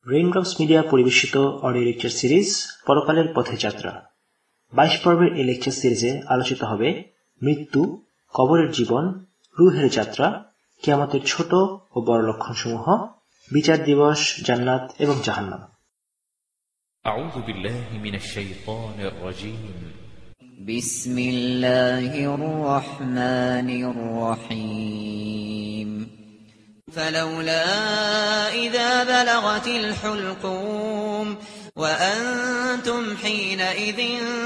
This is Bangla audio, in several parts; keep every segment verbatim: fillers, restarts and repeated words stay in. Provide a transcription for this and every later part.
রেইনড্রপস মিডিয়া পরিবেশিত অডিও লেকচার সিরিজ পরকালের পথে যাত্রা। বাইশ পর্বের এই লেকচার সিরিজে আলোচিত হবে মৃত্যু, কবরের জীবন, রূহের যাত্রা, কিয়ামতের ছোট ও বড় লক্ষণসমূহ, বিচার দিবস, জান্নাত এবং জাহান্নাম। আউযু বিল্লাহি মিনাশ শাইতানির রাজীম। বিসমিল্লাহির রহমানির রহিম। فلولا إذا بلغت الحلقوم وأنتم حينئذ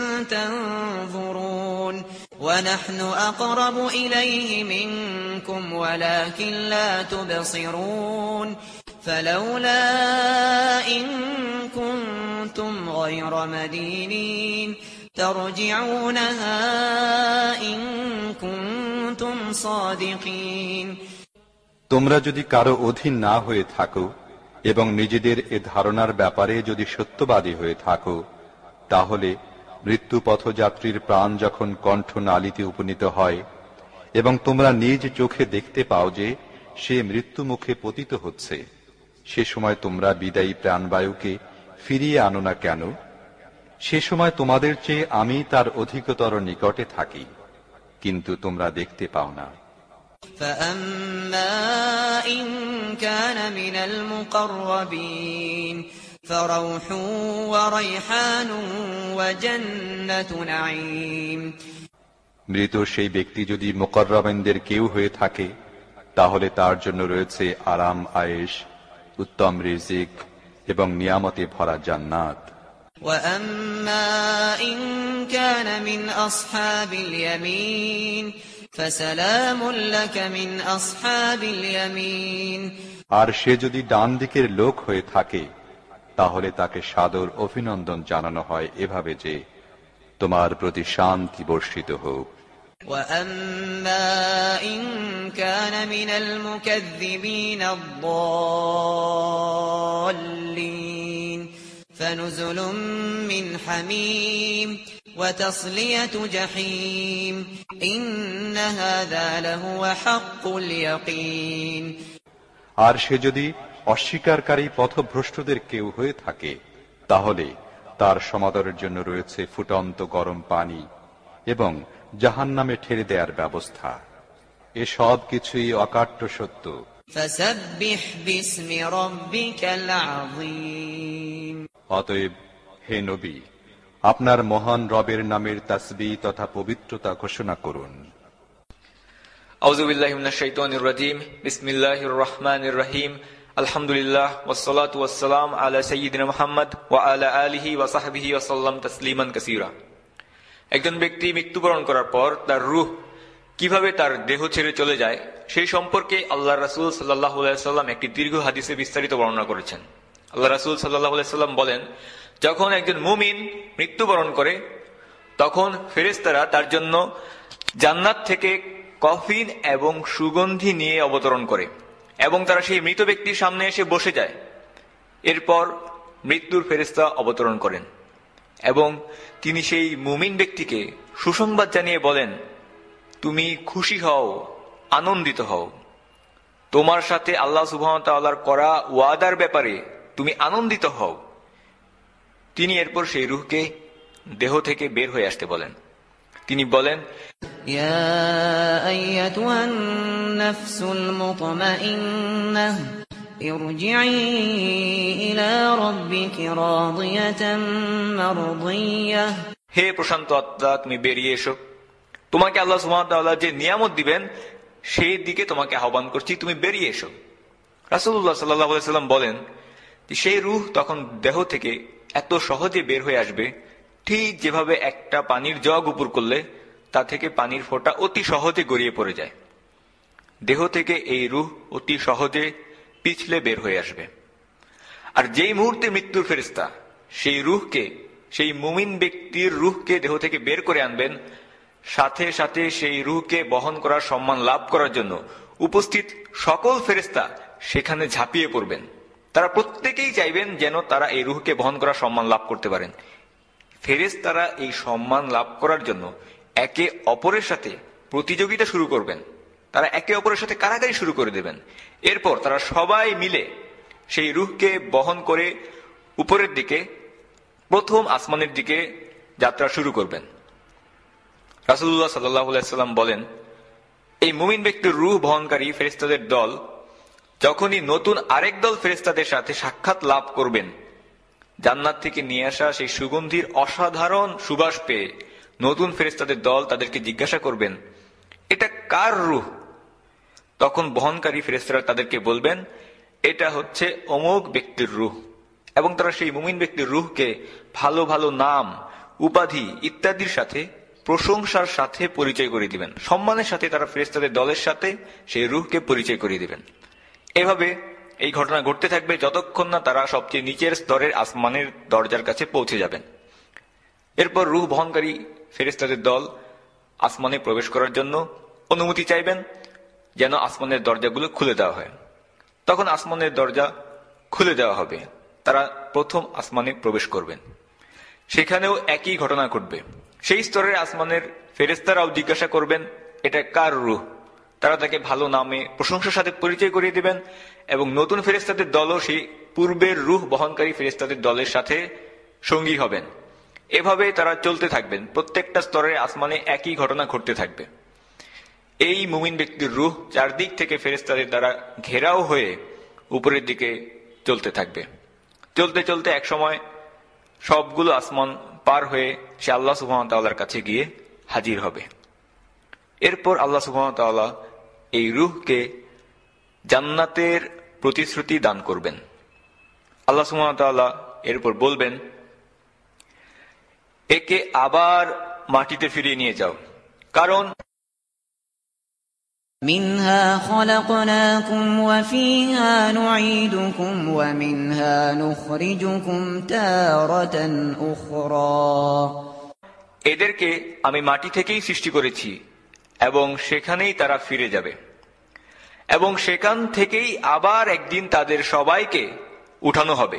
تنظرون ونحن أقرب إليه منكم ولكن لا تبصرون فلولا إن كنتم غير مدينين ترجعونها إن كنتم صادقين। তোমরা যদি কারো অধীন না হয়ে থাকো এবং নিজেদের এ ধারণার ব্যাপারে যদি সত্যবাদী হয়ে থাকো, তাহলে মৃত্যু পথযাত্রীর প্রাণ যখন কণ্ঠনালীতে উপনীত হয় এবং তোমরা নিজ চোখে দেখতে পাও যে সে মৃত্যু মুখে পতিত হচ্ছে, সে সময় তোমরা বিদায়ী প্রাণবায়ুকে ফিরিয়ে আনো না কেন? সে সময় তোমাদের চেয়ে আমি তার অধিকতর নিকটে থাকি, কিন্তু তোমরা দেখতে পাও না। فأما إن كان من المقربين فروح وريحان وجنة نعيم। মৃত সেই ব্যক্তি যদি মুকররবিনদের কেউ হয়ে থাকে, তাহলে তার জন্য রয়েছে আরাম আয়েশ, উত্তম রিজিক এবং নিয়ামতে ভরা জান্নাত। وأما إن كان من أصحاب اليمين فسلام لك من أصحاب اليمين। আর সে যদি ডান দিকের লোক হয়ে থাকে, তাহলে তাকে সাদর অভিনন্দন জানানো হয় এভাবে যে তোমার প্রতি শান্তি বর্ষিত হোক। وأما إن كان من المكذبين الضالين فنزل من حميم وتصلية جحيم إن هذا لهو حق اليقين। আর সে যদি অস্বীকারকারী পথভ্রষ্টদের কেউ হয়ে থাকে, তাহলে তার সমাদরের জন্য রয়েছে ফুটন্ত গরম পানি এবং জাহান্নামে ঠেলে দেওয়ার ব্যবস্থা। এ সব কিছুই অকাট্য সত্য। فسبح باسم ربك العظيم। অতএব হে নবী, আপনার মহান রবের নামের তাসবিহ তথা পবিত্রতা ঘোষণা করুন। আউযু বিল্লাহি মিনাশ শাইতানির রাজীম। বিসমিল্লাহির রহমানির রহিম। আলহামদুলিল্লাহ ওয়াসসালাতু ওয়াসসালাম আলা সাইয়্যিদিনা মুহাম্মদ ওয়া আলা আলিহি ওয়া সাহবিহি ওয়া সাল্লাম তাসলিমান কাসীরা। একজন ব্যক্তি মৃত্যুবরণ করার পর তার রূহ কিভাবে তার দেহ ছেড়ে চলে যায় সেই সম্পর্কে আল্লাহর রাসূল সাল্লাল্লাহু আলাইহি ওয়াসাল্লাম একটি দীর্ঘ হাদিসে বিস্তারিত বর্ণনা করেছেন। আল্লাহ রাসূল সাল্লাল্লাহু আলাইহি ওয়াসাল্লাম বলেন, যখন একজন মুমিন মৃত্যুবরণ করে তখন ফেরেশতারা তার জন্য জান্নাত থেকে কফিন এবং সুগন্ধি নিয়ে অবতরণ করে এবং তারা সেই মৃত ব্যক্তির সামনে এসে বসে যায়। এরপর মৃত্যুর ফেরেশতা অবতরণ করেন এবং তিনি সেই মুমিন ব্যক্তিকে সুসংবাদ জানিয়ে বলেন, তুমি খুশি হও, আনন্দিত হও, তোমার সাথে আল্লাহ সুবহানাহু ওয়া তাআলার করা ওয়াদার ব্যাপারে তুমি আনন্দিত হও। তিনি এরপর সেই রূহকে দেহ থেকে বের হয়ে আসতে বলেন। তিনি বলেন, ইয়া আইয়াতুহান নাফসুল মুতমাইন্নাহ ইরজিই ইলা রাব্বিকি রাদিয়াতাম মারদিয়াহ। হে প্রশান্ত আত্মা, তুমি বেরিয়ে এসো, তোমাকে আল্লাহ সুবহানাহু ওয়া তাআলা যে নিয়ামত দিবেন সেই দিকে তোমাকে আহ্বান করছি, তুমি বেরিয়ে এসো। রাসূলুল্লাহ সাল্লাল্লাহু আলাইহি ওয়াসাল্লাম বলেন, সেই রূহ তখন দেহ থেকে এত সহজে বের হয়ে আসবে, ঠিক যেভাবে একটা পানির জগ উপর করলে তা থেকে পানির ফোঁটা অতি সহজে গড়িয়ে পড়ে যায়। দেহ থেকে এই রূহ অতি সহজে পিছলে বের হয়ে আসবে। আর যেই মুহূর্তে মৃত্যুর ফেরেশতা সেই রূহকে, সেই মুমিন ব্যক্তির রূহকে দেহ থেকে বের করে আনবেন, সাথে সাথে সেই রূহকে বহন করার সম্মান লাভ করার জন্য উপস্থিত সকল ফেরেশতা সেখানে ঝাঁপিয়ে পড়বেন। তারা প্রত্যেকেই চাইবেন যেন তারা এই রূহকে বহন করার সম্মান লাভ করতে পারেন। ফেরেশতারা এই সম্মান লাভ করার জন্য একে অপরের সাথে প্রতিযোগিতা শুরু করবেন। তারা একে অপরের সাথে কারাকারি শুরু করে দেবেন। এরপর তারা সবাই মিলে সেই রূহকে বহন করে উপরের দিকে প্রথম আসমানের দিকে যাত্রা শুরু করবেন। রাসূলুল্লাহ সাল্লাল্লাহু আলাইহি ওয়াসাল্লাম বলেন, এই মুমিন ব্যক্তির রূহ বহনকারী ফেরেশতাদের দল যখনই নতুন আরেক দল ফেরেশতাদের সাথে সাক্ষাৎ লাভ করবেন, জান্নাত থেকে নিয়ে আসা সেই সুগন্ধির অসাধারণ সুবাস পেয়ে নতুন ফেরেশতাদের দল তাদেরকে জিজ্ঞাসা করবেন, এটা কার রূহ? তখন বহনকারী ফেরেশতারা তাদেরকে বলবেন, এটা হচ্ছে অমুক ব্যক্তির রূহ। এবং তারা সেই মুমিন ব্যক্তির রূহকে ভালো ভালো নাম, উপাধি ইত্যাদির সাথে প্রশংসার সাথে পরিচয় করে দিবেন। সম্মানের সাথে তারা ফেরেশতাদের দলের সাথে সেই রূহকে পরিচয় করিয়ে দিবেন। এভাবে এই ঘটনা ঘটতে থাকবে যতক্ষণ না তারা সবচেয়ে নিচের স্তরের আসমানের দরজার কাছে পৌঁছে যাবেন। এরপর রূহ বহনকারী ফেরেশতাদের দল আসমানে প্রবেশ করার জন্য অনুমতি চাইবেন, যেন আসমানের দরজাগুলো খুলে দেওয়া হয়। তখন আসমানের দরজা খুলে দেওয়া হবে, তারা প্রথম আসমানে প্রবেশ করবেন। সেখানেও একই ঘটনা ঘটবে। সেই স্তরের আসমানের ফেরেশতারাও জিজ্ঞাসা করবেন, এটা কার রূহ? তারা তাকে ভালো নামে প্রশংসার সাথে পরিচয় করিয়ে দিবেন এবং নতুন ফেরেশতাদের দলও সেই পূর্বের রূহ বহনকারী ফেরেশতাদের দলের সাথে সঙ্গী হবেন। এভাবে তারা চলতে থাকবেন। প্রত্যেকটা স্তরের আসমানে একই ঘটনা ঘটতে থাকবে। এই মুমিন ব্যক্তির রূহ চারদিক থেকে ফেরেশতাদের দ্বারা ঘেরাও হয়ে উপরের দিকে চলতে থাকবে। চলতে চলতে এক সময় সবগুলো আসমান পার হয়ে সে আল্লাহ সুবহানাহু ওয়া তাআলার কাছে গিয়ে হাজির হবে। এরপর আল্লাহ সুবহানাহু ওয়া তাআলা এই রূহকে জান্নাতের প্রতিশ্রুতি দান করবেন। আল্লাহ সুবহানাহু ওয়া তাআলা এরপর বলবেন, একে আবার মাটিতে ফিরিয়ে নিয়ে যাও, কারণ মিনহা খলাকনাকুম ওয়া ফিহা নুঈদুকুম ওয়া মিনহা নুখরিজুকুম তারাতান উখরা। এদেরকে আমি মাটি থেকেই সৃষ্টি করেছি এবং সেখানেই তারা ফিরে যাবে এবং সেখান থেকেই আবার একদিন তাদের সবাইকে উঠানো হবে।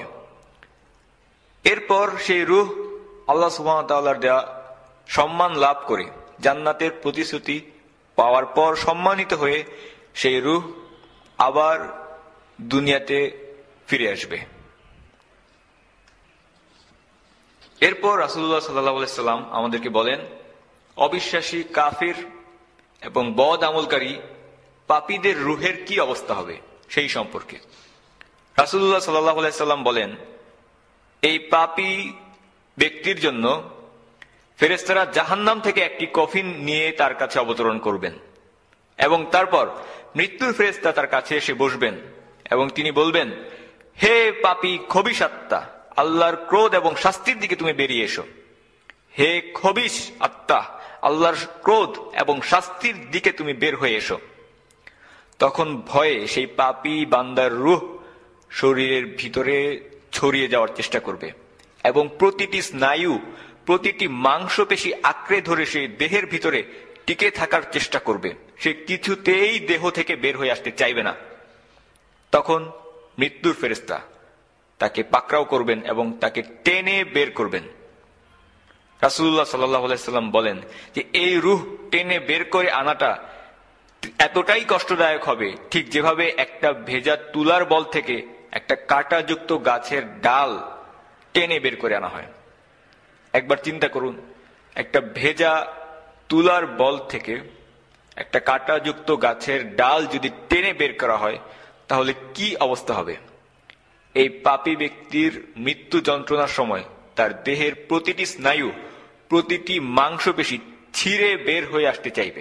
এরপর সেই রূহ আল্লাহ সুবহানাহু ওয়া তাআলার দেয়া সম্মান লাভ করে জান্নাতের প্রতিশ্রুতি পাওয়ার পর সম্মানিত হয়ে সেই রূহ আবার দুনিয়াতে ফিরে আসবে। এরপর রাসূলুল্লাহ সাল্লাল্লাহু আলাইহি সাল্লাম আমাদেরকে বলেন, অবিশ্বাসী, কাফির এবং বদ আমলকারী পাপীদের রূহের কি অবস্থা হবে সেই সম্পর্কে রাসূলুল্লাহ সাল্লাল্লাহু আলাইহি সাল্লাম বলেন, এই পাপী ব্যক্তির জন্য ফেরেশতারা জাহান্নাম থেকে একটি কফিন নিয়ে তার কাছে অবতরণ করবেন এবং তারপর মৃত্যুর ফেরেশতা তার কাছে এসে বসবেন এবং তিনি বলবেন, হে পাপী খবিশ আত্মা, আল্লাহর ক্রোধ এবং শাস্তির দিকে তুমি বেরিয়ে এসো। হে খবিশ আত্মা, আল্লাহর ক্রোধ এবং শাস্তির দিকে তুমি বের হয়ে এসো। তখন ভয়ে সেই পাপী বান্দার রূহ শরীরের ভিতরে ছড়িয়ে যাওয়ার চেষ্টা করবে এবং প্রতিটি স্নায়ু, প্রতিটি মাংসপেশি আঁকড়ে ধরে সেই দেহের ভিতরে টিকে থাকার চেষ্টা করবে। সে কিছুতেই দেহ থেকে বের হয়ে আসতে চাইবে না। তখন মৃত্যুর ফেরেশতা তাকে পাকড়াও করবেন এবং তাকে টেনে বের করবেন। রাসূলুল্লাহ সাল্লাল্লাহু আলাইহি সাল্লাম বলেন যে এই রূহ টেনে বের করে আনাটা এতটাই কষ্টদায়ক হবে, ঠিক যেভাবে একটা ভেজা তুলার বল থেকে একটা কাঁটাযুক্ত গাছের ডাল টেনে বের করে আনা হয়। একবার চিন্তা করুন, একটা ভেজা তুলার বল থেকে একটা কাঁটাযুক্ত গাছের ডাল যদি টেনে বের করা হয় তাহলে কি অবস্থা হবে। এই পাপী ব্যক্তির মৃত্যু যন্ত্রণার সময় তার দেহের প্রতিটি স্নায়ু, প্রতিটি মাংসপেশি ছিঁড়ে বের হয়ে আসতে চাইবে।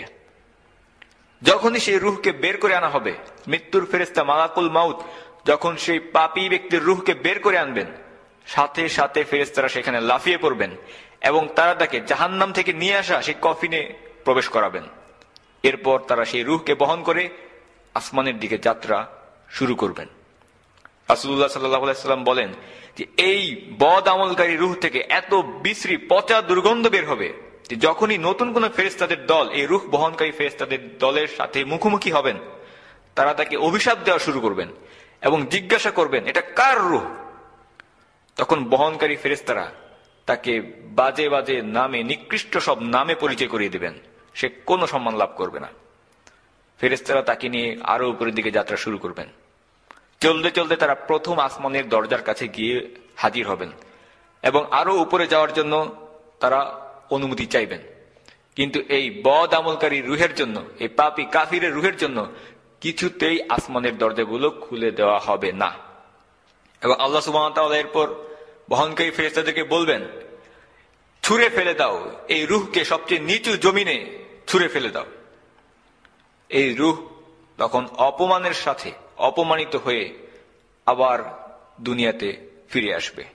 যখনই সেই রূহকে বের করে আনা হবে, মৃত্যুর ফেরেশতা মালাকুল মাউত যখন সেই পাপী ব্যক্তির রূহকে বের করে আনবেন, সাথে সাথে ফেরেশতারা সেখানে লাফিয়ে পড়বেন এবং তারা তাকে জাহান্নাম থেকে নিয়ে আসা সেই কফিনে প্রবেশ করাবেন। এরপর তারা সেই রূহকে বহন করে আসমানের দিকে যাত্রা শুরু করবেন। রাসূলুল্লাহ সাল্লাল্লাহু আলাইহি সাল্লাম বলেন যে এই বদ আমলকারী রূহ থেকে এত বিশ্রী পচা দুর্গন্ধ বের হবে যে যখনই নতুন কোন ফেরেশতাদের দল এই রূহ বহনকারী ফেরেশতাদের দলের সাথে মুখোমুখি হবেন, তারা তাকে অভিশাপ দেওয়া শুরু করবেন এবং জিজ্ঞাসা করবেন, এটা কার রূহ? তখন বহনকারী ফেরেশতারা তাকে বাজে বাজে নামে, নিকৃষ্ট সব নামে পরিচয় করিয়ে দিবেন। সে কোনো সম্মান লাভ করবে না। ফেরেশতারা তাকে নিয়ে আরো উপরের দিকে যাত্রা শুরু করবেন। চলতে চলতে তারা প্রথম আসমানের দরজার কাছে গিয়ে হাজির হবেন এবং আরো উপরে যাওয়ার জন্য তারা অনুমতি চাইবেন। কিন্তু এই বদ আমলকারী রুহের জন্য, এই পাপী কাফিরের রুহের জন্য কিছুতেই আসমানের দরজাগুলো খুলে দেওয়া হবে না। এবং আল্লাহ সুবহানাহু ওয়া তাআলা এরপর বহনকারী ফেরেশতাদেরকে বলবেন, ছুঁড়ে ফেলে দাও এই রুহকে, সবচেয়ে নিচু জমিনে ছুঁড়ে ফেলে দাও। এই রুহ তখন অপমানের সাথে অপমানিত হয়ে আবার দুনিয়াতে ফিরে আসবে।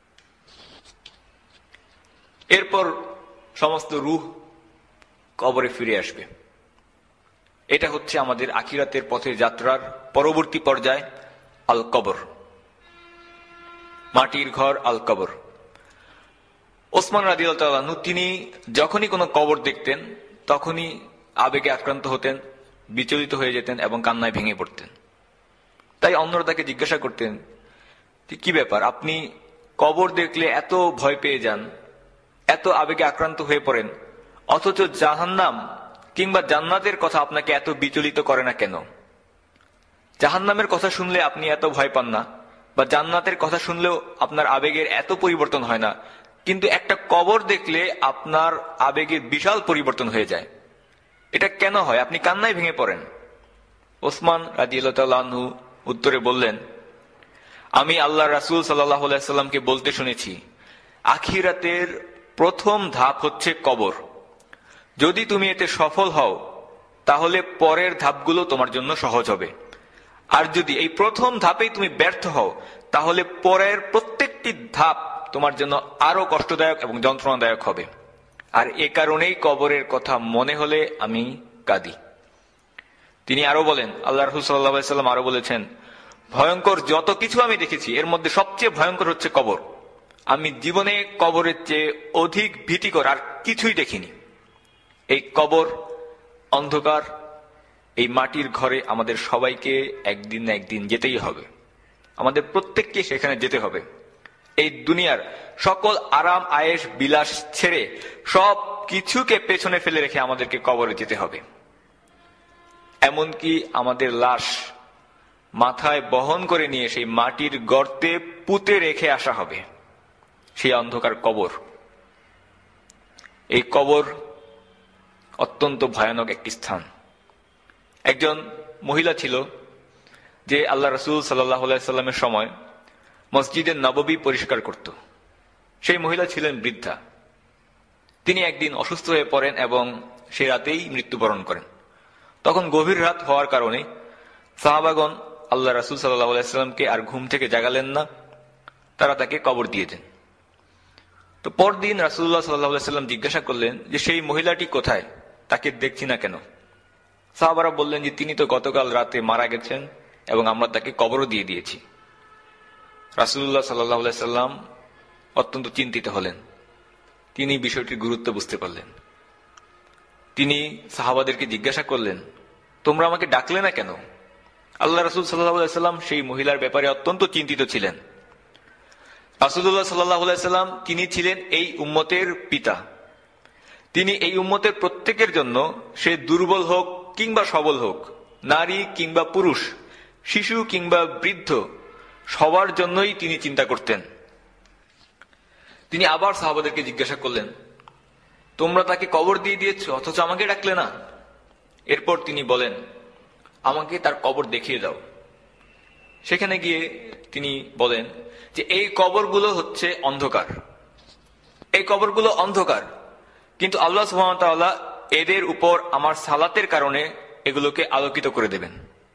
এরপর সমস্ত রুহ কবরে ফিরে আসবে। এটা হচ্ছে আমাদের আখিরাতের পথে যাত্রার পরবর্তী পর্যায়, আল কবর, মাটির ঘর আল কবর। ওসমান রাদিয়াল্লাহু তাআলা আনহু তিনি যখনই কোনো কবর দেখতেন তখনই আবেগে আক্রান্ত হতেন, বিচলিত হয়ে যেতেন এবং কান্নায় ভেঙে পড়তেন। তাই অন্যরা তাকে জিজ্ঞাসা করতেন যে কি ব্যাপার, আপনি কবর দেখলে এত ভয় পেয়ে যান, এত আবেগে আক্রান্ত হয়ে পড়েন, অথচ জাহান্নাম কিংবা জান্নাতের কথা আপনাকে এত বিচলিত করে না কেন? জাহান্নামের কথা শুনলে আপনি এত ভয় পান না, বা জান্নাতের কথা শুনলেও আপনার আবেগের এত পরিবর্তন হয় না, কিন্তু একটা কবর দেখলে আপনার আবেগের বিশাল পরিবর্তন হয়ে যায়। এটা কেন হয়? আপনি কান্নায় ভেঙে পড়েন। ওসমান রাদিয়াল্লাহু তাআলা আনহু উত্তরে বললেন, আমি আল্লাহ রাসূল সাল্লাল্লাহু আলাইহি সাল্লামকে বলতে শুনেছি, আখিরাতের প্রথম ধাপ হচ্ছে কবর। যদি তুমি এতে সফল হও তাহলে পরের ধাপগুলো তোমার জন্য সহজ হবে, আর যদি এই প্রথম ধাপেই তুমি ব্যর্থ হও তাহলে পরের প্রত্যেকটি ধাপ তোমার জন্য আরো কষ্টদায়ক এবং যন্ত্রণাদায়ক হবে। আর এ কারণেই কবরের কথা মনে হলে আমি কাঁদি। তিনি আরো বলেন, আল্লাহ রাসূল সাল্লাল্লাহু আলাইহি সাল্লাম আরো বলেছেন, ভয়ঙ্কর যত কিছু আমি দেখেছি এর মধ্যে সবচেয়ে ভয়ঙ্কর হচ্ছে কবর। আমি জীবনে কবরের চেয়ে অধিক ভীতিকর আর কিছুই দেখিনি। এই কবর অন্ধকার, এই মাটির ঘরে আমাদের সবাইকে একদিন না একদিন যেতেই হবে। আমাদের প্রত্যেককে সেখানে যেতে হবে। এই দুনিয়ার সকল আরাম আয়েশ বিলাস ছেড়ে সব কিছুকে পেছনে ফেলে রেখে আমাদেরকে কবরে যেতে হবে। এমনকি আমাদের লাশ মাথায় বহন করে নিয়ে সেই মাটির গর্তে পুঁতে রেখে আসা হবে, সেই অন্ধকার কবর। এই কবর অত্যন্ত ভয়ানক একটি স্থান। একজন মহিলা ছিল যে আল্লাহ রাসূল সাল্লাল্লাহু আলাইহি সাল্লামের সময় মসজিদে নববী পরিষ্কার করত। সেই মহিলা ছিলেন বৃদ্ধা। তিনি একদিন অসুস্থ হয়ে পড়েন এবং সে রাতেই মৃত্যুবরণ করেন। তখন গভীর রাত হওয়ার কারণে সাহাবাগণ আল্লাহ রাসূল সাল্লাল্লাহু আলাইহি সাল্লামকে আর ঘুম থেকে জাগালেন না, তারা তাকে কবর দিয়ে দেন। তো পরদিন রাসূলুল্লাহ সাল্লাল্লাহু আলাইহি সাল্লাম জিজ্ঞাসা করলেন যে সেই মহিলাটি কোথায়, তাকে দেখছি না কেন? সাহাবারা বললেন যে তিনি তো গতকাল রাতে মারা গেছেন এবং আমরা তাকে কবরও দিয়ে দিয়েছি। রাসূলুল্লাহ সাল্লাল্লাহু আলাইহি সাল্লাম অত্যন্ত চিন্তিত হলেন। তিনি বিষয়টির গুরুত্ব বুঝতে পারলেন। তিনি সাহাবাদেরকে জিজ্ঞাসা করলেন, তোমরা আমাকে ডাকলে না কেন? আল্লাহ রাসূল সাল্লাল্লাহু আলাইহি সাল্লাম সেই মহিলার ব্যাপারে অত্যন্ত চিন্তিত ছিলেন। রাসূলুল্লাহ সাল্লাল্লাহু আলাইহি সাল্লাম তিনি ছিলেন এই উম্মতের পিতা। তিনি এই উম্মতের প্রত্যেকের জন্য, সে দুর্বল হোক কিংবা সবল হোক, নারী কিংবা পুরুষ, শিশু কিংবা বৃদ্ধ, সবার জন্যই তিনি চিন্তা করতেন। তিনি আবার সাহাবাদেরকে জিজ্ঞাসা করলেন, তোমরা তাকে কবর দিয়ে দিয়েছ অথচ আমাকে ডাকলে না? এরপর তিনি বলেন, আমাকে তার কবর দেখিয়ে দাও। সেখানে গিয়ে তিনি বলেন যে এই কবরগুলো হচ্ছে অন্ধকার, এই কবরগুলো অন্ধকার, কিন্তু আল্লাহ সুবহানাহু ওয়া তাআলা এদের উপর আমার সালাতের কারণে এগুলোকে আলোকিত করে দেবেন।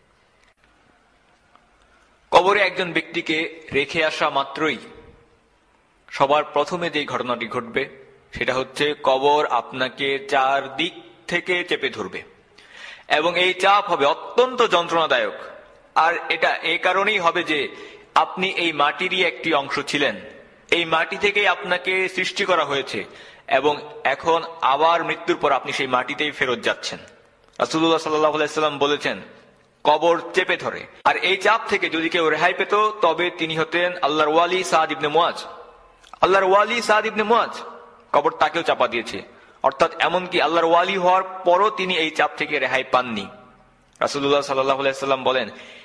কবরে একজন ব্যক্তিকে রেখে আসা মাত্রই সবার প্রথমে যে ঘটনাটি ঘটবে সেটা হচ্ছে কবর আপনাকে চারদিক থেকে চেপে ধরবে এবং এই চাপ হবে অত্যন্ত যন্ত্রণাদায়ক। আর এটা এই কারণেই হবে যে আপনি এই মাটিরই একটি অংশ ছিলেন, এই মাটি থেকেই আপনাকে সৃষ্টি করা হয়েছে এবং এখন আবার মৃত্যুর পর আপনি সেই মাটিতেই ফেরত যাচ্ছেন। রাসূলুল্লাহ সাল্লাল্লাহু আলাইহি সাল্লাম বলেছেন, কবর চেপে ধরে। আর এই চাপ থেকে যদি কেউ রেহাই পেত তবে তিনি হতেন আল্লাহর ওয়ালি সাদ ইবনে মুআজ। আল্লাহর ওয়ালি সাদ ইবনে মুআজ, কবর তাকেও চাপা দিয়েছে। অর্থাৎ এমনকি আল্লাহর ওয়ালি হওয়ার পরও তিনি এই চাপ থেকে রেহাই পাননি। রাসূলুল্লাহ সাল্লাল্লাহু আলাইহি সাল্লাম বলেন,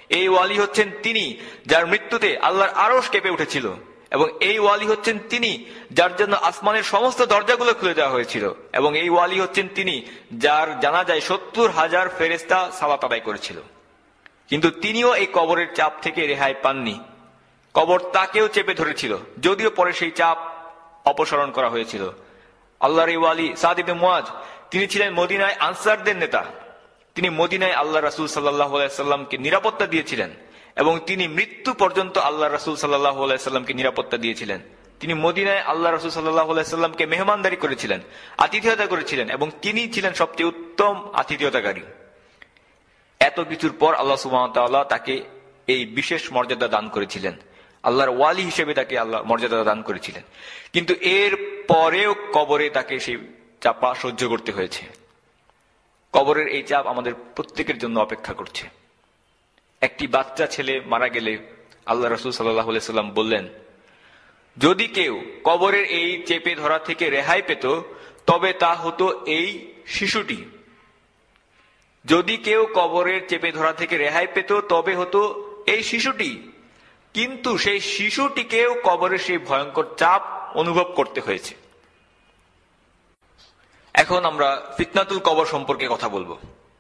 এই ওয়ালি হচ্ছেন তিনি যার মৃত্যুতে আল্লাহর আরশ কেঁপে উঠেছিল, এবং এই ওয়ালি হচ্ছেন তিনি যার জন্য আসমানের সমস্ত দরজাগুলো খুলে দেওয়া হয়েছিল, এবং এই ওয়ালি হচ্ছেন তিনি যার জানাজায় সত্তর হাজার ফেরেশতা সালাত আদায় করেছিল। কিন্তু তিনিও এই কবরের চাপ থেকে রেহাই পাননি। কবর তাকেও চেপে ধরেছিল, যদিও পরে সেই চাপ অপসারণ করা হয়েছিল। আল্লাহর এই ওয়ালি সাদ ইবনে মুআজ, তিনি ছিলেন মদিনায় আনসারদের নেতা। তিনি মদিনায় আল্লাহ রাসূল সাল্লাল্লাহু আলাইহি সাল্লামকে নিরাপত্তা দিয়েছিলেন, এবং তিনি মৃত্যু পর্যন্ত আল্লাহ রাসূল সাল্লাল্লাহু আলাইহি সাল্লামকে নিরাপত্তা দিয়েছিলেন। তিনি মদিনায় আল্লাহ রাসূল সাল্লাল্লাহু আলাইহি সাল্লামকে মেহমানদারি করেছিলেন, আতিথেয়তা করেছিলেন, এবং তিনি ছিলেন সবচেয়ে উত্তম আতিথেয়তাকারী। এত কিছুর পর আল্লাহ সুবহানাহু ওয়া তাআলা তাকে এই বিশেষ মর্যাদা দান করেছিলেন, আল্লাহর ওয়ালি হিসেবে তাকে আল্লাহ মর্যাদা দান করেছিলেন। কিন্তু এর পরেও কবরে তাকে সেই চাপা সহ্য করতে হয়েছে। কবরের এই চাপ আমাদের প্রত্যেকের জন্য অপেক্ষা করছে। একটি বাচ্চা ছেলে মারা গেলে আল্লাহ রাসূল সাল্লাল্লাহু আলাইহি সাল্লাম বললেন, যদি কেউ কবরের এই চেপে ধরা থেকে রেহাই পেত তবে তা হতো এই শিশুটি। যদি কেউ কবরের চেপে ধরা থেকে রেহাই পেত তবে হতো এই শিশুটি। কিন্তু সেই শিশুটিকেও কবরের সেই ভয়ঙ্কর চাপ অনুভব করতে হয়েছে। এখন আমরা ফিতনাতুল কবর সম্পর্কে কথা বলবো।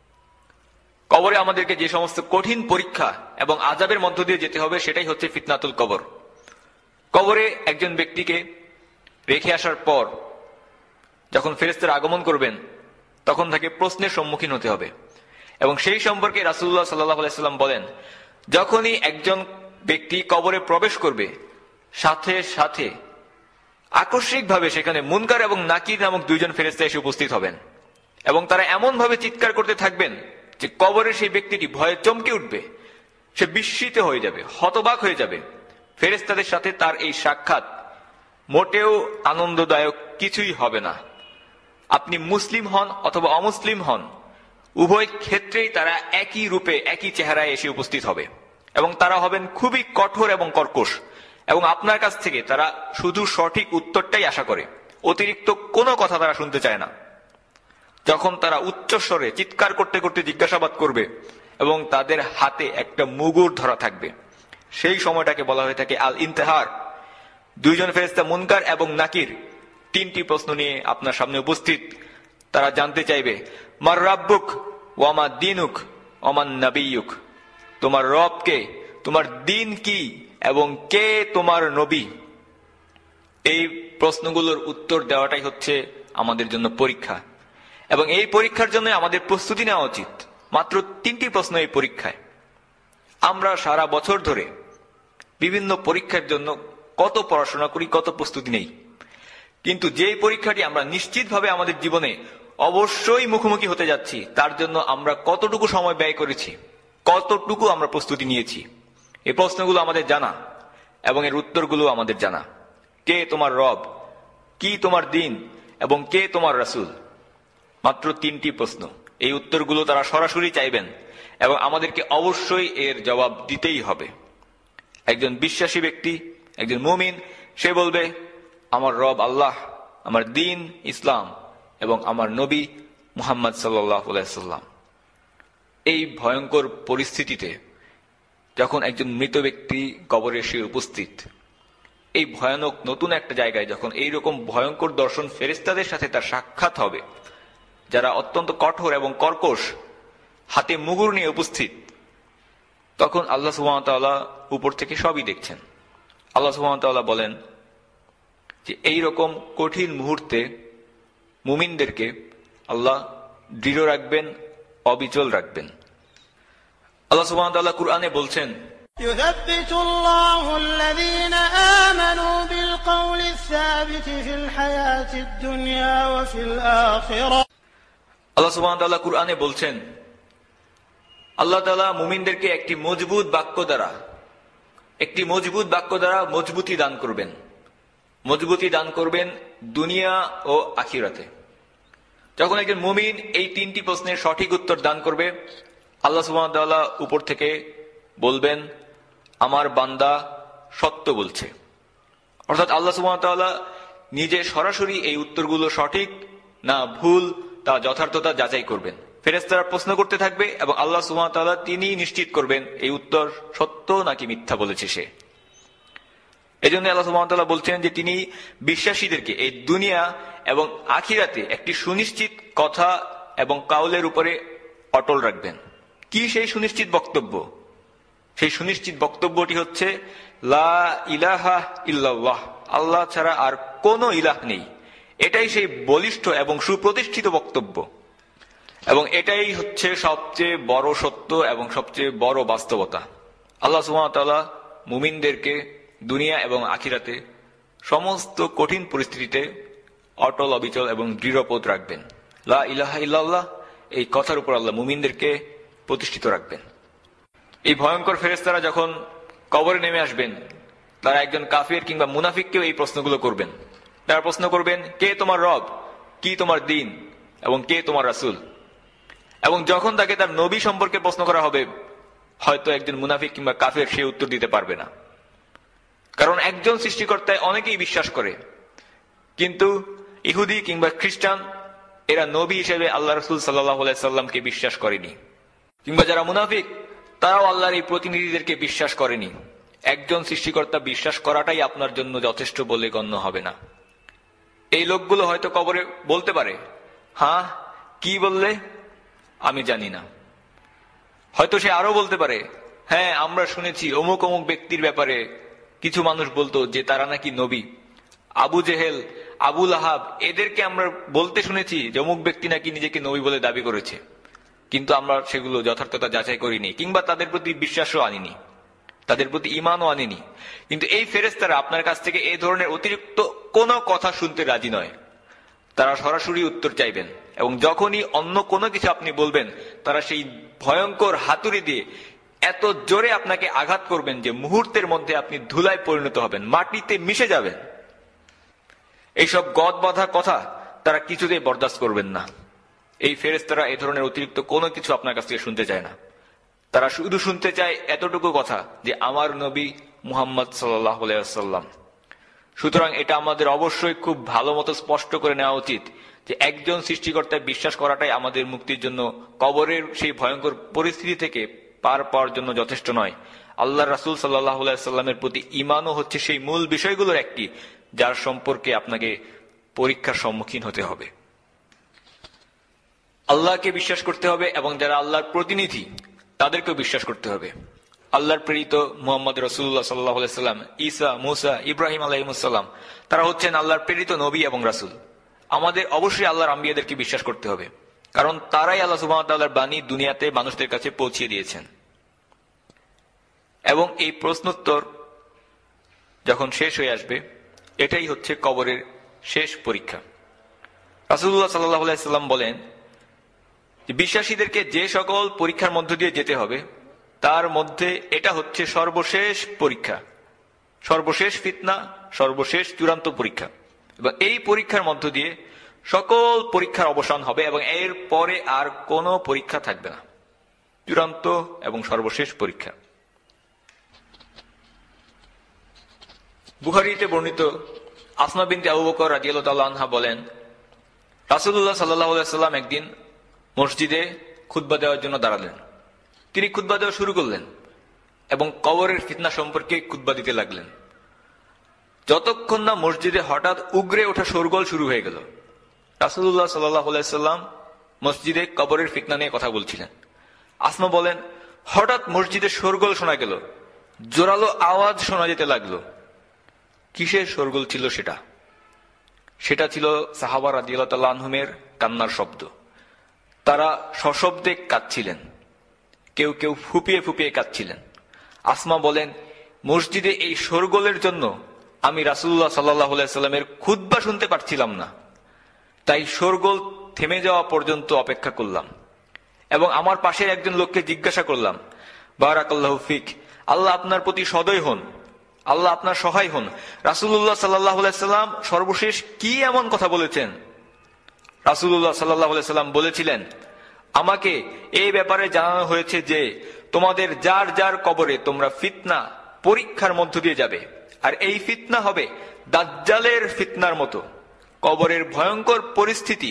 কবরে আমাদেরকে যে সমস্ত কঠিন পরীক্ষা এবং আযাবের মধ্য দিয়ে যেতে হবে সেটাই হচ্ছে ফিতনাতুল কবর। কবরে একজন ব্যক্তিকে রেখে আসার পর যখন ফেরেশতারা আগমন করবেন তখন তাকে প্রশ্নের সম্মুখীন হতে হবে, এবং সেই সম্পর্কে রাসূলুল্লাহ সাল্লাল্লাহু আলাইহি সাল্লাম বলেন, যখনই একজন ব্যক্তি কবরে প্রবেশ করবে সাথে সাথে আকস্মিকভাবে সেখানে মুনকার এবং নাকির নামক দুইজন ফেরেশতা এসে উপস্থিত হবেন, এবং তারা এমন ভাবে চিৎকার করতে থাকবেন যে কবরের সেই ব্যক্তিটি ভয়ে চমকে উঠবে, সে বিস্মিত হয়ে যাবে, হতবাক হয়ে যাবে। ফেরেশতাদের সাথে তার এই সাক্ষাৎ মোটেও আনন্দদায়ক কিছুই হবে না। আপনি মুসলিম হন অথবা অমুসলিম হন, উভয় ক্ষেত্রেই তারা একই রূপে একই চেহারায় এসে উপস্থিত হবে, এবং তারা হবেন খুবই কঠোর এবং কর্কশ, এবং আপনার কাছ থেকে তারা শুধু সঠিক উত্তরটাই আশা করে, অতিরিক্ত কোনো কথা তারা শুনতে চায় না। যখন তারা উচ্চস্বরে চিৎকার করতে করতে জিজ্ঞাসাবাদ করবে এবং তাদের হাতে একটা মুগুর ধরা থাকবে, সেই সময়টাকে বলা হয়ে থাকে আল ইন্তেহার। দুইজন ফেরেশতা মুনকার এবং নাকির তিনটি প্রশ্ন নিয়ে আপনার সামনে উপস্থিত। তারা জানতে চাইবে, মার রাব্বুক ওয়ামা দিনুক ওমান নাবিয়ুক, তোমার রব কে, তোমার দিন কি, এবং কে তোমার নবী। এই প্রশ্নগুলোর উত্তর দেওয়াটাই হচ্ছে আমাদের জন্য পরীক্ষা, এবং এই পরীক্ষার জন্য আমাদের প্রস্তুতি নেওয়া উচিত। মাত্র তিনটি প্রশ্ন এই পরীক্ষায়। আমরা সারা বছর ধরে বিভিন্ন পরীক্ষার জন্য কত পড়াশোনা করি, কত প্রস্তুতি নেই, কিন্তু যেই পরীক্ষাটি আমরা নিশ্চিতভাবে আমাদের জীবনে অবশ্যই মুখোমুখি হতে যাচ্ছি তার জন্য আমরা কতটুকু সময় ব্যয় করেছি, কতটুকু আমরা প্রস্তুতি নিয়েছি, এই প্রশ্নগুলো আমাদের জানা এবং এর উত্তরগুলো আমাদের জানা। কে তোমার রব, কি তোমার দিন, এবং কে তোমার রাসূল। মাত্র তিনটি প্রশ্ন, এই উত্তরগুলো তারা সরাসরি চাইবেন এবং আমাদেরকে অবশ্যই এর জবাব দিতেই হবে। একজন বিশ্বাসী ব্যক্তি, একজন মুমিন, সে বলবে আমার রব আল্লাহ, আমার দিন ইসলাম, এবং আমার নবী মুহাম্মদ সাল্লাল্লাহু আলাইহি সাল্লাম। এই ভয়ঙ্কর পরিস্থিতিতে যখন একজন মৃত ব্যক্তি কবরে এসে উপস্থিত, এই ভয়ানক নতুন একটা জায়গায় যখন এইরকম ভয়ঙ্কর দর্শন ফেরেশতাদের সাথে তার সাক্ষাৎ হবে, যারা অত্যন্ত কঠোর এবং কর্কশ, হাতে মুগুর নিয়ে উপস্থিত, তখন আল্লাহ সুবহানাহু ওয়া তাআলা উপর থেকে সবই দেখছেন। আল্লাহ সুবহানাহু ওয়া তাআলা বলেন যে এইরকম কঠিন মুহূর্তে মুমিনদেরকে আল্লাহ দৃঢ় রাখবেন, অবিচল রাখবেন। আল্লাহ সুবহানাহু ওয়া তাআলা কুরআনে বলছেন, يثبت الله الذين آمنوا بالقول الثابت في الحياة الدنيا وفي الآخرة। আল্লাহ সুবহানাহু ওয়া তাআলা কুরআনে বলছেন, আল্লাহ তাআলা মুমিনদেরকে একটি মজবুত বাক্য দ্বারা একটি মজবুত বাক্য দ্বারা মজবুতি দান করবেন, মজবুতি দান করবেন দুনিয়া ও আখিরাতে। যখন একজন মুমিন এই তিনটি প্রশ্নের সঠিক উত্তর দান করবে, আল্লাহ সুবহানাহু ওয়া তাআলা উপর থেকে বলবেন আমার বান্দা সত্য বলছে। অর্থাৎ আল্লাহ সুবহানাহু ওয়া তাআলা নিজে সরাসরি এই উত্তরগুলো সঠিক না ভুল তা যথার্থতা যাচাই করবেন। ফেরেশতারা প্রশ্ন করতে থাকবে এবং আল্লাহ সুবহানাহু ওয়া তাআলা তিনি নিশ্চিত করবেন এই উত্তর সত্য নাকি মিথ্যা বলেছে সে। এজন্য আল্লাহ সুবহানাহু ওয়া তাআলা বলছেন যে তিনি বিশ্বাসীদেরকে এই দুনিয়া এবং আখিরাতে একটি সুনিশ্চিত কথা এবং কাউলের উপরে অটল রাখবেন। কি সেই সুনিশ্চিত বক্তব্য? সেই সুনিশ্চিত বক্তব্যটি হচ্ছে লা ইলাহা ইল্লাল্লাহ, আল্লাহ ছাড়া আর কোনো ইলাহ নেই। এটাই সেই বলিষ্ঠ এবং সুপ্রতিষ্ঠিত বক্তব্য এবং এটাই হচ্ছে সবচেয়ে বড় সত্য এবং সবচেয়ে বড় বাস্তবতা। আল্লাহ সুবহানাহু ওয়া তাআলা মুমিনদেরকে দুনিয়া এবং আখিরাতে সমস্ত কঠিন পরিস্থিতিতে অটল অবিচল এবং দৃঢ়পদ রাখবেন। লা ইলাহা ইল্লাল্লাহ এই কথার উপর আল্লাহ মুমিনদেরকে প্রতিষ্ঠিত রাখবেন। এই ভয়ঙ্কর ফেরেশতারা যখন কবরে নেমে আসবেন, তারা একজন কাফির কিংবা মুনাফিককেও এই প্রশ্নগুলো করবেন। তারা প্রশ্ন করবেন, কে তোমার রব, কি তোমার দিন এবং কে তোমার রাসূল। এবং যখন তাকে তার নবী সম্পর্কে প্রশ্ন করা হবে, হয়তো একজন মুনাফিক কিংবা কাফির সে উত্তর দিতে পারবে না, কারণ একজন সৃষ্টিকর্তায় অনেকেই বিশ্বাস করে, কিন্তু ইহুদি কিংবা খ্রিস্টান এরা নবী হিসেবে আল্লাহ রাসূল সাল্লাল্লাহু আলাইহি সাল্লামকে বিশ্বাস করেনি, কিংবা যারা মুনাফিক তারাও আল্লাহর এই প্রতিনিধিদেরকে বিশ্বাস করেনি। একজন সৃষ্টিকর্তা বিশ্বাস করাটাই আপনার জন্য যথেষ্ট বলে গণ্য হবে না। এই লোকগুলো হয়তো কবরে বলতে পারে, হ্যাঁ কি বললে, আমি জানি না। হয়তো সে আরো বলতে পারে, হ্যাঁ আমরা শুনেছি অমুক অমুক ব্যক্তির ব্যাপারে কিছু মানুষ বলতো যে তারা নাকি নবী। আবু জেহেল, আবুল আহাব এদেরকে আমরা বলতে শুনেছি যে অমুক ব্যক্তি নাকি নিজেকে নবী বলে দাবি করেছে, কিন্তু আমরা সেগুলো যথার্থতা যাচাই করিনি কিংবা তাদের প্রতি বিশ্বাসও আনিনি, তাদের প্রতি ঈমানও আনিনি। কিন্তু এই ফেরেশতারা আপনার কাছ থেকে এই ধরনের অতিরিক্ত কোনো কথা শুনতে রাজি নয়। তারা সরাসরি উত্তর চাইবেন এবং যখনই অন্য কোনো কিছু আপনি বলবেন, তারা সেই ভয়ঙ্কর হাতুড়ি দিয়ে এত জোরে আপনাকে আঘাত করবেন যে মুহূর্তের মধ্যে আপনি ধুলায় পরিণত হবেন, মাটিতে মিশে যাবেন। এইসব গদ বাঁধা কথা তারা কিছুতেই বরদাস্ত করবেন না। এই ফেরেশতারা এই ধরনের অতিরিক্ত কোনো কিছু আপনার কাছ থেকে শুনতে চায় না। তারা শুধু শুনতে চায় এতটুকু কথা যে আমার নবী মুহাম্মদ সাল্লাল্লাহু আলাইহি ওয়াসাল্লাম। সুতরাং এটা আমাদের অবশ্যই খুব ভালো মতো স্পষ্ট করে নেওয়া উচিত যে একজন সৃষ্টিকর্তায় বিশ্বাস করাটাই আমাদের মুক্তির জন্য, কবরের সেই ভয়ঙ্কর পরিস্থিতি থেকে পার পাওয়ার জন্য যথেষ্ট নয়। আল্লাহ রাসূল সাল্লাল্লাহু আলাইহি ওয়াসাল্লামের প্রতি ঈমানও হচ্ছে সেই মূল বিষয়গুলোর একটি, যার সম্পর্কে আপনাকে পরীক্ষার সম্মুখীন হতে হবে। আল্লাহকে বিশ্বাস করতে হবে এবং যারা আল্লাহর প্রতিনিধি তাদেরকেও বিশ্বাস করতে হবে। আল্লাহর প্রেরিত মুহাম্মদ রাসূলুল্লাহ সাল্লাল্লাহু আলাইহি ওয়াসাল্লাম, ঈসা, মুসা, ইব্রাহিম আলাইহিস সালাম, তারা হচ্ছেন আল্লাহর প্রেরিত নবী এবং রাসূল। আমাদের অবশ্যই আল্লাহর আম্বিয়াদেরকে বিশ্বাস করতে হবে, কারণ তারাই আল্লাহ সুবহানাহু ওয়া তাআলার বাণী দুনিয়াতে মানুষদের কাছে পৌঁছে দিয়েছেন। এবং এই প্রশ্নোত্তর যখন শেষ হয়ে আসবে, এটাই হচ্ছে কবরের শেষ পরীক্ষা। রাসূলুল্লাহ সাল্লাল্লাহু আলাইহি ওয়াসাল্লাম বলেন যে বিশ্বাসীদেরকে যে সকল পরীক্ষার মধ্য দিয়ে যেতে হবে তার মধ্যে এটা হচ্ছে সর্বশেষ পরীক্ষা, সর্বশেষ ফিতনা, সর্বশেষ চূড়ান্ত পরীক্ষা। এবং এই পরীক্ষার মধ্য দিয়ে সকল পরীক্ষার অবসান হবে এবং এর পরে আর কোনো পরীক্ষা থাকবে না, চূড়ান্ত এবং সর্বশেষ পরীক্ষা। বুখারীতে বর্ণিত আসমা বিনতে আবু বকর রাদিয়াল্লাহু তাআলা আনহা বলেন, রাসূলুল্লাহ সাল্লাল্লাহু আলাইহি ওয়াসাল্লাম একদিন মসজিদে খুতবা দেওয়ার জন্য দাঁড়ালেন। তিনি খুতবা দেওয়া শুরু করলেন এবং কবরের ফিতনা সম্পর্কে খুতবা দিতে লাগলেন, যতক্ষণ না মসজিদে হঠাৎ উগরে ওঠা শোরগোল শুরু হয়ে গেল। রাসূলুল্লাহ সাল্লাল্লাহু আলাইহি ওয়াসাল্লাম মসজিদে কবরের ফিতনা নিয়ে কথা বলছিলেন। আসমা বলেন, হঠাৎ মসজিদে শোরগোল শোনা গেল, জোরালো আওয়াজ শোনা যেতে লাগলো। কিসের শোরগোল ছিল সেটা? সেটা ছিল সাহাবা রাদিয়াল্লাহু তাআলা আনহুমের কান্নার শব্দ। তারা সশব্দে কাঁদছিলেন, কেউ কেউ ফুপিয়ে ফুপিয়ে কাঁদছিলেন। আসমা বলেন, মসজিদে এই শোরগোলের জন্য আমি রাসূলুল্লাহ সাল্লাল্লাহু আলাইহি ওয়াসাল্লামের খুতবা শুনতে পারছিলাম না, তাই শোরগোল থেমে যাওয়া পর্যন্ত অপেক্ষা করলাম এবং আমার পাশের একজন লোককে জিজ্ঞাসা করলাম, বারাকাল্লাহু ফিক, আল্লাহ আপনার প্রতি সদয় হন, আল্লাহ আপনার সহায় হন। রাসূলুল্লাহ সাল্লাল্লাহু আলাইহি ওয়াসাল্লাম সর্বশেষ কি এমন কথা বলেছেন? রাসূলুল্লাহ সাল্লাল্লাহু আলাইহি ওয়াসাল্লাম বলেছিলেন, আমাকে এই ব্যাপারে জানানো হয়েছে যে তোমাদের যার যার কবরে তোমরা ফিতনা পরীক্ষার মধ্য দিয়ে যাবে, আর এই ফিতনা হবে দাজ্জালের ফিতনার মতো। কবরের ভয়ঙ্কর পরিস্থিতি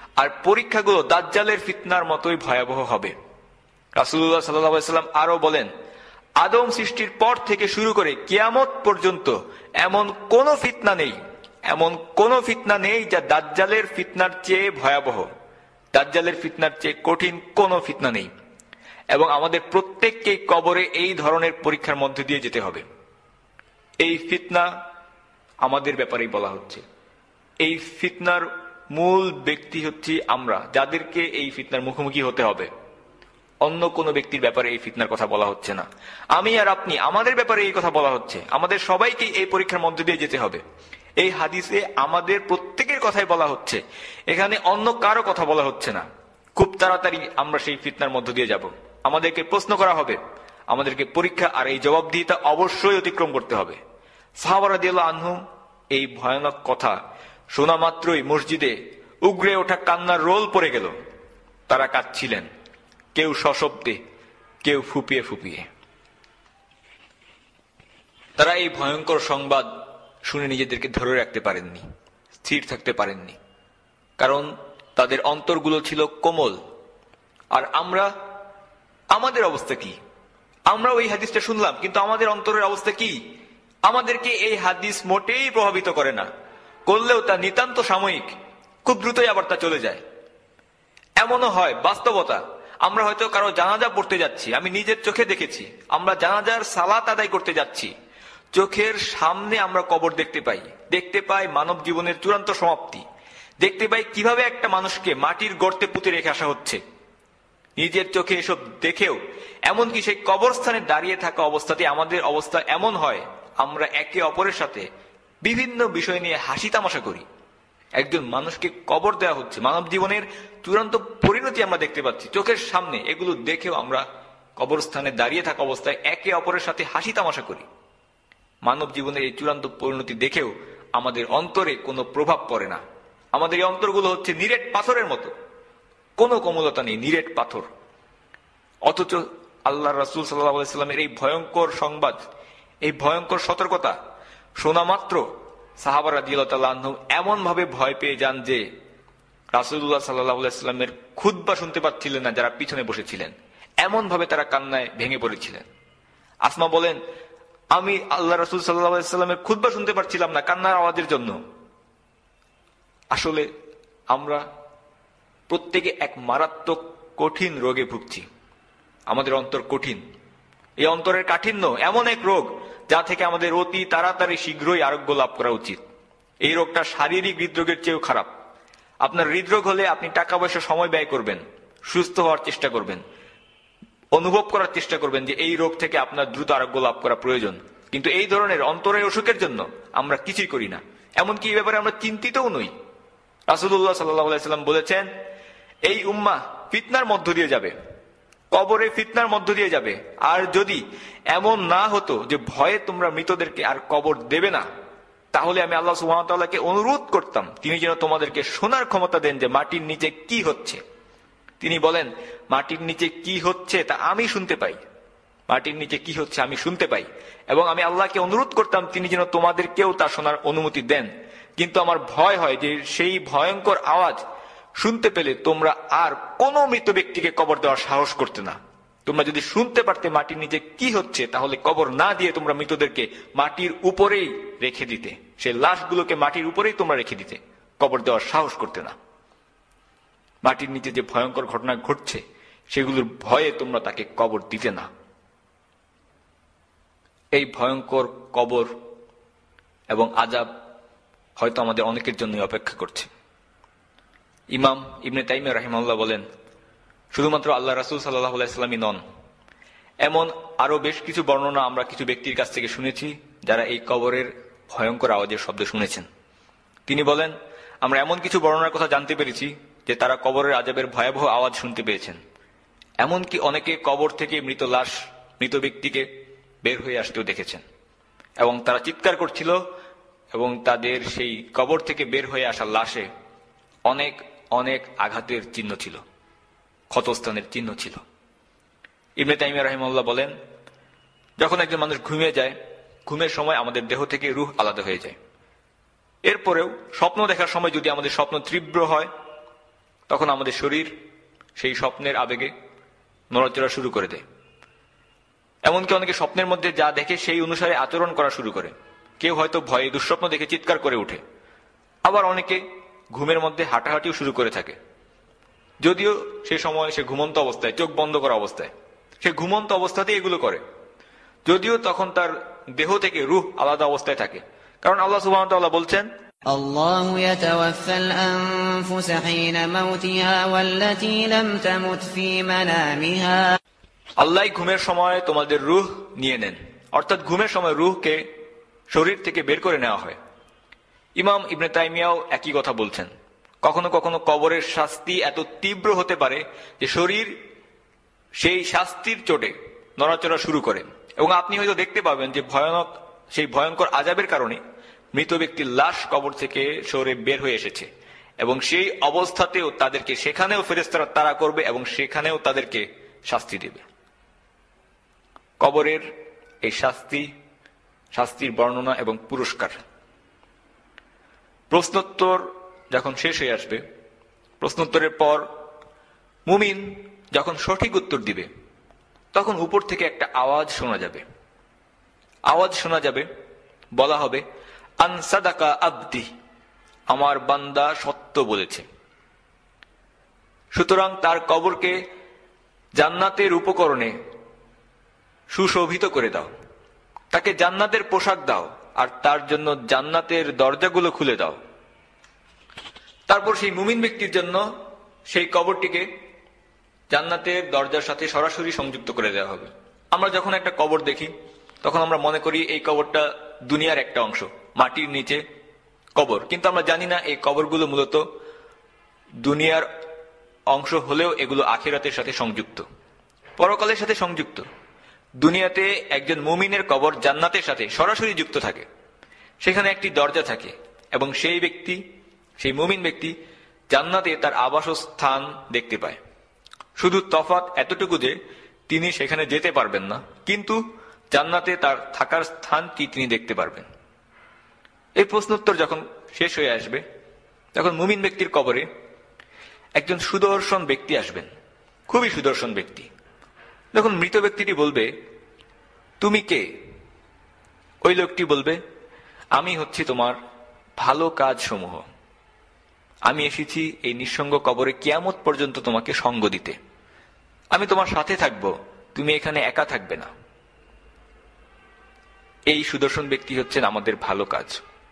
আর পরীক্ষাগুলো দাজ্জালের ফিতনার মতোই ভয়াবহ হবে। রাসূলুল্লাহ সাল্লাল্লাহু আলাইহি ওয়াসাল্লাম আরো বলেন, আদম সৃষ্টির পর থেকে শুরু করে কিয়ামত পর্যন্ত এমন কোন ফিতনা নেই, এমন কোন ফিতনা নেই যা দাজ্জালের ফিতনার চেয়ে ভয়াবহ, দাজ্জালের ফিতনার চেয়ে কঠিন কোন ফিতনা নেই। এবং আমাদের প্রত্যেককে কবরে এই ধরনের পরীক্ষার মধ্যে দিয়ে যেতে হবে। এই ফিতনা আমাদের ব্যাপারেই বলা হচ্ছে। এই ফিতনার মূল ব্যক্তি হচ্ছে আমরা, যাদেরকে এই ফিতনার মুখোমুখি হতে হবে। অন্য কোন ব্যক্তির ব্যাপারে এই ফিতনার কথা বলা হচ্ছে না। আমি আর আপনি, আমাদের ব্যাপারে এই কথা বলা হচ্ছে। আমাদের সবাইকে এই পরীক্ষার মধ্যে দিয়ে যেতে হবে। এই হাদিসে আমাদের প্রত্যেকের কথাই বলা হচ্ছে, এখানে অন্য কারো কথা বলা হচ্ছে না। খুব তাড়াতাড়ি আমরা সেই ফিতনার মধ্য দিয়ে যাব। আমাদেরকে প্রশ্ন করা হবে, আমাদেরকে পরীক্ষা আর এই জবাবদিহিতা অবশ্যই অতিক্রম করতে হবে। সাহাবা রাদিয়াল্লাহু আনহুম এই ভয়ানক কথা শোনা মাত্রই মসজিদে উগরে ওঠা কান্নার রোল পড়ে গেল। তারা কাঁদছিলেন, কেউ সশব্দে, কেউ ফুপিয়ে ফুপিয়ে। তারা এই ভয়ঙ্কর সংবাদ শুনে নিজেদেরকে ধরে রাখতে পারেননি, স্থির থাকতে পারেননি, কারণ তাদের অন্তরগুলো ছিল কোমল। আর আমরা, আমাদের অবস্থা কি? আমরা ওই হাদিসটা শুনলাম, কিন্তু আমাদের অন্তরের অবস্থা কি? আমাদেরকে এই হাদিস মোটেই প্রভাবিত করে না, করলেও তা নিতান্ত সাময়িক, খুব দ্রুতই আবার তা চলে যায়। এমনও হয়, বাস্তবতা, আমরা হয়তো কারো জানাজা পড়তে যাচ্ছি, আমি নিজের চোখে দেখেছি, আমরা জানাজার সালাত আদায় করতে যাচ্ছি, চোখের সামনে আমরা কবর দেখতে পাই, দেখতে পাই মানব জীবনের চূড়ান্ত সমাপ্তি, দেখতে পাই কিভাবে একটা মানুষকে মাটির গর্তে পুঁতে রেখে আসা হচ্ছে। নিজের চোখে এসব দেখেও এমনকি সেই কবরস্থানে দাঁড়িয়ে থাকা অবস্থাতে আমাদের অবস্থা এমন হয়, আমরা একে অপরের সাথে বিভিন্ন বিষয় নিয়ে হাসি তামাশা করি। একজন মানুষকে কবর দেওয়া হচ্ছে, মানব জীবনের চূড়ান্ত পরিণতি আমরা দেখতে পাচ্ছি চোখের সামনে, এগুলো দেখেও আমরা কবরস্থানে দাঁড়িয়ে থাকা অবস্থায় একে অপরের সাথে হাসি তামাশা করি। মানব জীবনের এই চূড়ান্ত পরিণতি দেখেও আমাদের অন্তরে কোনো প্রভাব পড়ে না। আমাদের এই অন্তরগুলো হচ্ছে নিরেট পাথরের মতো, কোনো কোমলতা নেই, নিরেট পাথর। অথচ আল্লাহ রাসূল সাল্লাল্লাহু আলাইহি ওয়াসাল্লামের এই ভয়ঙ্কর সংবাদ, এই ভয়ঙ্কর সতর্কতা শোনা মাত্র সাহাবা রাদিয়াল্লাহু তাআলা আনহুম এমন ভাবে ভয় পেয়ে যান যে রাসূলুল্লাহ সাল্লাল্লাহু আলাইহি ওয়াসাল্লামের খুতবা শুনতে পাচ্ছিলেন না যারা পিছনে বসেছিলেন। এমন ভাবে তারা কান্নায় ভেঙে পড়েছিলেন। আসমা বলেন, আমি আল্লাহ রাসূল সাল্লাল্লাহু আলাইহি ওয়াসাল্লামের খুতবা শুনতে পারছিলাম না কান্নার আওয়াজের জন্য। আসলে আমরা প্রত্যেকে এক মারাত্মক কঠিন রোগে ভুগছি। আমাদের অন্তর কঠিন। এই অন্তরের কাঠিন্য এমন এক রোগ যা থেকে আমাদের অতি তাড়াতাড়ি শীঘ্রই আরোগ্য লাভ করা উচিত। এই রোগটা শারীরিক হৃদরোগের চেয়েও খারাপ। আপনার হৃদরোগ হলে আপনি টাকা পয়সা সময় ব্যয় করবেন, সুস্থ হওয়ার চেষ্টা করবেন, অনুভব করার চেষ্টা করবেন যে এই রোগ থেকে আপনার দ্রুত আরোগ্য লাভ করা প্রয়োজন। কিন্তু এই ধরনের অন্তরের অসুখের জন্য আমরা কিছুই করি না, এমনকি এই ব্যাপারে আমরা চিন্তিতও নই। রাসূলুল্লাহ সাল্লাল্লাহু আলাইহি ওয়াসাল্লাম বলেছেন, এই উম্মাহ ফিতনার মধ্য দিয়ে যাবে, কবরে ফিতনার মধ্য দিয়ে যাবে। আর যদি এমন না হতো যে ভয়ে তোমরা মৃতদেরকে আর কবর দেবে না, তাহলে আমি আল্লাহ সুবহানাহু ওয়া তাআলাকে অনুরোধ করতাম তিনি যেন তোমাদেরকে শোনার ক্ষমতা দেন যে মাটির নিচে কি হচ্ছে। তিনি বলেন, মাটির নিচে কি হচ্ছে তা আমি শুনতে পাই, মাটির নিচে কি হচ্ছে আমি শুনতে পাই, এবং আমি আল্লাহকে অনুরোধ করতাম তিনি যেন তোমাদেরকেও তা শোনার অনুমতি দেন। কিন্তু আমার ভয় হয় যে সেই ভয়ঙ্কর আওয়াজ শুনতে পেলে তোমরা আর কোনো মৃত ব্যক্তিকে কবর দেওয়ার সাহস করতে না। তোমরা যদি শুনতে পারতে মাটির নিচে কি হচ্ছে, তাহলে কবর না দিয়ে তোমরা মৃতদেরকে মাটির উপরেই রেখে দিতে, সেই লাশগুলোকে মাটির উপরেই তোমরা রেখে দিতে, কবর দেওয়ার সাহস করতে না। মাটির নিচে যে ভয়ঙ্কর ঘটনা ঘটছে সেগুলোর ভয়ে তোমরা তাকে কবর দিতে না। এই ভয়ঙ্কর কবর এবং আযাব হয়তো আমাদের অনেকের জন্য অপেক্ষা করছে। ইমাম ইবনে তাইমিয়া রাহিমাহুল্লাহ বলেন, শুধুমাত্র আল্লাহ রাসূল সাল্লাল্লাহু আলাইহি ওয়াসাল্লামই নন, এমন আরো বেশ কিছু বর্ণনা আমরা কিছু ব্যক্তির কাছ থেকে শুনেছি যারা এই কবরের ভয়ঙ্কর আওয়াজের শব্দ শুনেছেন। তিনি বলেন, আমরা এমন কিছু বর্ণনার কথা জানতে পেরেছি যে তারা কবরের আযাবের ভয়াবহ আওয়াজ শুনতে পেয়েছেন। এমনকি অনেকে কবর থেকে মৃত লাশ, মৃত ব্যক্তিকে বের হয়ে আসতেও দেখেছেন, এবং তারা চিৎকার করছিল, এবং তাদের সেই কবর থেকে বের হয়ে আসা লাশে অনেক অনেক আঘাতের চিহ্ন ছিল, ক্ষতস্থানের চিহ্ন ছিল। ইবনে তাইমিয়া রাহিমাহুল্লাহ বলেন, যখন একজন মানুষ ঘুমিয়ে যায়, ঘুমের সময় আমাদের দেহ থেকে রূহ আলাদা হয়ে যায়। এরপরেও স্বপ্ন দেখার সময় যদি আমাদের স্বপ্ন তীব্র হয়, তখন আমাদের শরীর সেই স্বপ্নের আবেগে নড়াচড়া শুরু করে দেয়। এমনকি অনেকে স্বপ্নের মধ্যে যা দেখে সেই অনুসারে আচরণ করা শুরু করে। কেউ হয়তো ভয়ে দুঃস্বপ্ন দেখে চিৎকার করে ওঠে, আবার অনেকে ঘুমের মধ্যে হাঁটাহাঁটিও শুরু করে থাকে, যদিও সে সময় সে ঘুমন্ত অবস্থায়, চোখ বন্ধ করা অবস্থায়, সে ঘুমন্ত অবস্থাতেই এগুলো করে, যদিও তখন তার দেহ থেকে রূহ আলাদা অবস্থায় থাকে। কারণ আল্লাহ সুবহানাহু ওয়া তাআলা বলছেন, আল্লাহু ইয়াতাওয়াফাল আনফুস হিনা মাউতিহা ওয়াল্লাতী লাম তামুত ফী মানামিহা, আল্লাহ ঘুমের সময় তোমাদের রূহ নিয়ে নেন, অর্থাৎ ঘুমের সময় রূহকে শরীর থেকে বের করে নেওয়া হয়। ইমাম ইবনে তাইমিয়াও একই কথা বলছেন। কখনো কখনো কবরের শাস্তি এত তীব্র হতে পারে যে শরীর সেই শাস্তির চোটে নড়াচড়া শুরু করে, এবং আপনি হয়তো দেখতে পাবেন যে ভয়ানক সেই ভয়ঙ্কর আযাবের কারণে মৃত ব্যক্তির লাশ কবর থেকে সরে বের হয়ে এসেছে, এবং সেই অবস্থাতেও তাদেরকে সেখানেও ফেরেশতারা তাড়া করবে এবং সেখানেও তাদেরকে শাস্তি দেবে। কবরের এই শাস্তি, শাস্তির বর্ণনা এবং পুরস্কার। প্রশ্নোত্তর যখন শেষ হয়ে আসবে, প্রশ্নোত্তরের পর মুমিন যখন সঠিক উত্তর দিবে, তখন উপর থেকে একটা আওয়াজ শোনা যাবে। আওয়াজ শোনা যাবে, বলা হবে, আন সাদাকা আবদি, আমার বান্দা সত্য বলেছে। সুতরাং তার কবরকে জান্নাতের উপকরণে সুশোভিত করে দাও, তাকে জান্নাতের পোশাক দাও, আর তার জন্য জান্নাতের দরজাগুলো খুলে দাও। তারপর সেই মুমিন ব্যক্তির জন্য সেই কবরটিকে জান্নাতের দরজার সাথে সরাসরি সংযুক্ত করে দেওয়া হবে। আমরা যখন একটা কবর দেখি তখন আমরা মনে করি এই কবরটা দুনিয়ার একটা অংশ, মাটির নিচে কবর, কিন্তু আমরা জানি না এই কবরগুলো মূলত দুনিয়ার অংশ হলেও এগুলো আখিরাতের সাথে সংযুক্ত, পরকালের সাথে সংযুক্ত। দুনিয়াতে একজন মুমিনের কবর জান্নাতের সাথে সরাসরি যুক্ত থাকে, সেখানে একটি দরজা থাকে, এবং সেই ব্যক্তি, সেই মুমিন ব্যক্তি জান্নাতে তার আবাসস্থান দেখতে পায়। শুধু তফাৎ এতটুকু যে তিনি সেখানে যেতে পারবেন না, কিন্তু জান্নাতে তার থাকার স্থানটি তিনি দেখতে পারবেন। এই প্রশ্নোত্তর যখন শেষ হয়ে আসবে, তখন মুমিন ব্যক্তির কবরে একজন সুদর্শন ব্যক্তি আসবেন, খুবই সুদর্শন ব্যক্তি। যখন মৃত ব্যক্তিটি বলবে, তুমি কে? ওই লোকটি বলবে, আমি হচ্ছি তোমার ভালো কাজ সমূহ, আমি এসেছি এই নিঃসঙ্গ কবরে কিয়ামত পর্যন্ত তোমাকে সঙ্গ দিতে, আমি তোমার সাথে থাকব, তুমি এখানে একা থাকবে না। এই সুদর্শন ব্যক্তি হচ্ছেন আমাদের ভালো কাজ।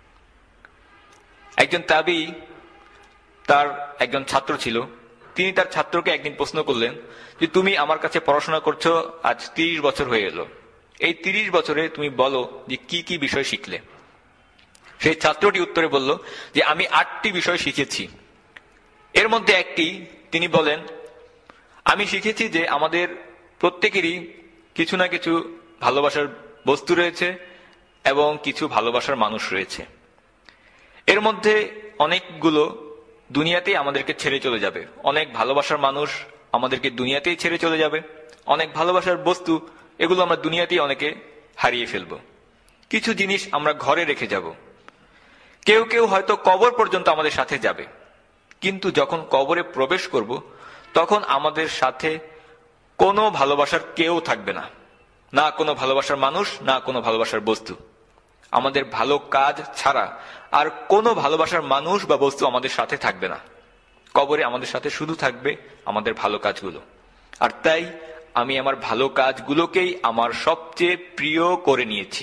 একজন তাবী, তার একজন ছাত্র ছিল, তিনি তার ছাত্রকে একদিন প্রশ্ন করলেন যে তুমি আমার কাছে পড়াশোনা করছো আজ তিরিশ বছর হয়ে এলো, এই তিরিশ বছরে তুমি বলো যে কি কি বিষয় শিখলে। সেই ছাত্রটি উত্তরে বলল যে আমি আটটি বিষয় শিখেছি। এর মধ্যে একটি, তিনি বলেন, আমি শিখেছি যে আমাদের প্রত্যেকেরই কিছু না কিছু ভালোবাসার বস্তু রয়েছে এবং কিছু ভালোবাসার মানুষ রয়েছে। এর মধ্যে অনেকগুলো দুনিয়াতেই আমাদেরকে ছেড়ে চলে যাবে, অনেক ভালোবাসার মানুষ আমাদেরকে দুনিয়াতেই ছেড়ে চলে যাবে, অনেক ভালোবাসার বস্তু এগুলো আমরা দুনিয়াতেই অনেকে হারিয়ে ফেলব। কিছু জিনিস আমরা ঘরে রেখে যাব, কেউ কেউ হয়তো কবর পর্যন্ত আমাদের সাথে যাবে, কিন্তু যখন কবরে প্রবেশ করব তখন আমাদের সাথে কোনো ভালোবাসার কেউ থাকবে না, না কোনো ভালোবাসার মানুষ, না কোনো ভালোবাসার বস্তু। আমাদের ভালো কাজ ছাড়া আর কোনো ভালোবাসার মানুষ বা বস্তু আমাদের সাথে থাকবে না। কবরে আমাদের সাথে শুধু থাকবে আমাদের ভালো কাজগুলো। আর তাই আমি আমার ভালো কাজগুলোকেই আমার সবচেয়ে প্রিয় করে নিয়েছি।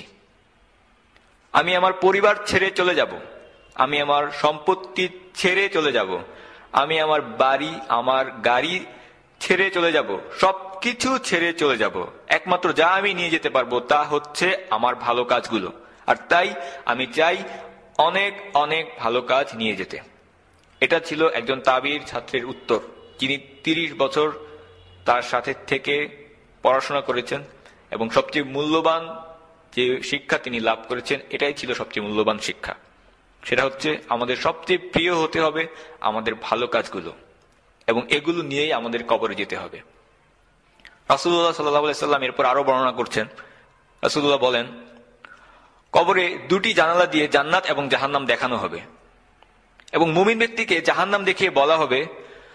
আমি আমার পরিবার ছেড়ে চলে যাব, আমি আমার সম্পত্তি ছেড়ে চলে যাব, আমি আমার বাড়ি, আমার গাড়ি ছেড়ে চলে যাব, সবকিছু ছেড়ে চলে যাব। একমাত্র যা আমি নিয়ে যেতে পারবো তা হচ্ছে আমার ভালো কাজগুলো। আর তাই আমি চাই অনেক অনেক ভালো কাজ নিয়ে যেতে। এটা ছিল একজন তাবির ছাত্রের উত্তর, যিনি তিরিশ বছর তার সাথে থেকে পড়াশোনা করেছেন এবং সবচেয়ে মূল্যবান যে শিক্ষা তিনি লাভ করেছেন, এটাই ছিল সবচেয়ে মূল্যবান শিক্ষা। সেটা হচ্ছে আমাদের সবচেয়ে প্রিয় হতে হবে আমাদের ভালো কাজগুলো, এবং এগুলো নিয়েই আমাদের কবরে যেতে হবে। রাসূলুল্লাহ সাল্লাল্লাহু আলাইহি সাল্লাম এরপর আরো বর্ণনা করছেন। রাসূলুল্লাহ বলেন, কবরে দুটি জানালা দিয়ে জান্নাত এবং জাহান্নাম দেখানো হবে, এবং মুমিন ব্যক্তিকে জাহান্নাম দেখিয়ে বলা হবে,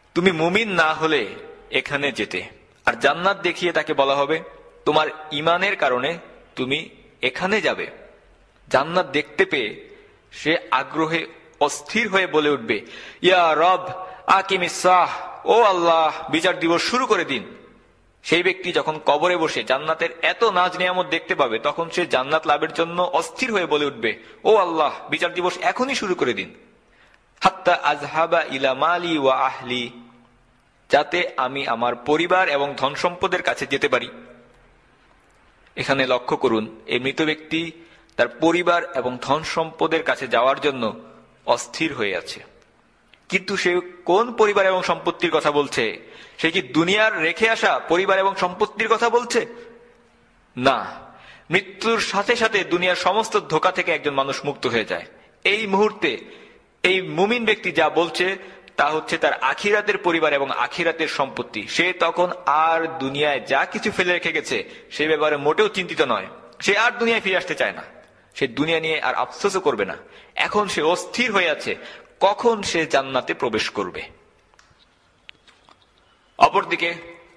তুমি মুমিন না হলে এখানে যেতে। আর জান্নাত দেখিয়ে তাকে বলা হবে তোমার ঈমানের কারণে তুমি এখানে যাবে। জান্নাত দেখতে পেয়ে সে আগ্রহে অস্থির হয়ে বলে উঠবে, ইয়া রব আকিমিস সাহ, ও আল্লাহ বিচার দিবস শুরু করে দিন। সেই ব্যক্তি যখন কবরে বসে জান্নাতের এত নাজ নিয়ামত দেখতে পাবে, তখন সে জান্নাত লাভের জন্য অস্থির হয়ে বলে উঠবে, ও আল্লাহ বিচার দিবস এখনই শুরু করে দিন। হাত্তা আযহাবা ইলা মালি ওয়া আহলি, যাতে আমি আমার পরিবার এবং ধন সম্পদের কাছে যেতে পারি। এখানে লক্ষ্য করুন, এই মৃত ব্যক্তি তার পরিবার এবং ধন সম্পদের কাছে যাওয়ার জন্য অস্থির হয়ে আছে। কিন্তু সে কোন পরিবার এবং সম্পত্তির কথা বলছে? সে কি দুনিয়ার রেখে আসা পরিবার এবং সম্পত্তির কথা বলছে? না, মৃত্যুর সাথে সাথে দুনিয়ার সমস্ত ধোঁকা থেকে একজন মানুষ মুক্ত হয়ে যায়। এই মুহূর্তে এই মুমিন ব্যক্তি যা বলছে তা হচ্ছে তার আখিরাতের পরিবার এবং আখিরাতের সম্পত্তি। সে তখন আর দুনিয়ায় যা কিছু ফেলে রেখে গেছে সে ব্যাপারে মোটেও চিন্তিত নয়। সে আর দুনিয়ায় ফিরে আসতে চায় না, সে দুনিয়া নিয়ে আর আফসোসও করবে না। এখন সে অস্থির হয়ে আছে কখন সে জান্নাতে প্রবেশ করবে। অপরদিকে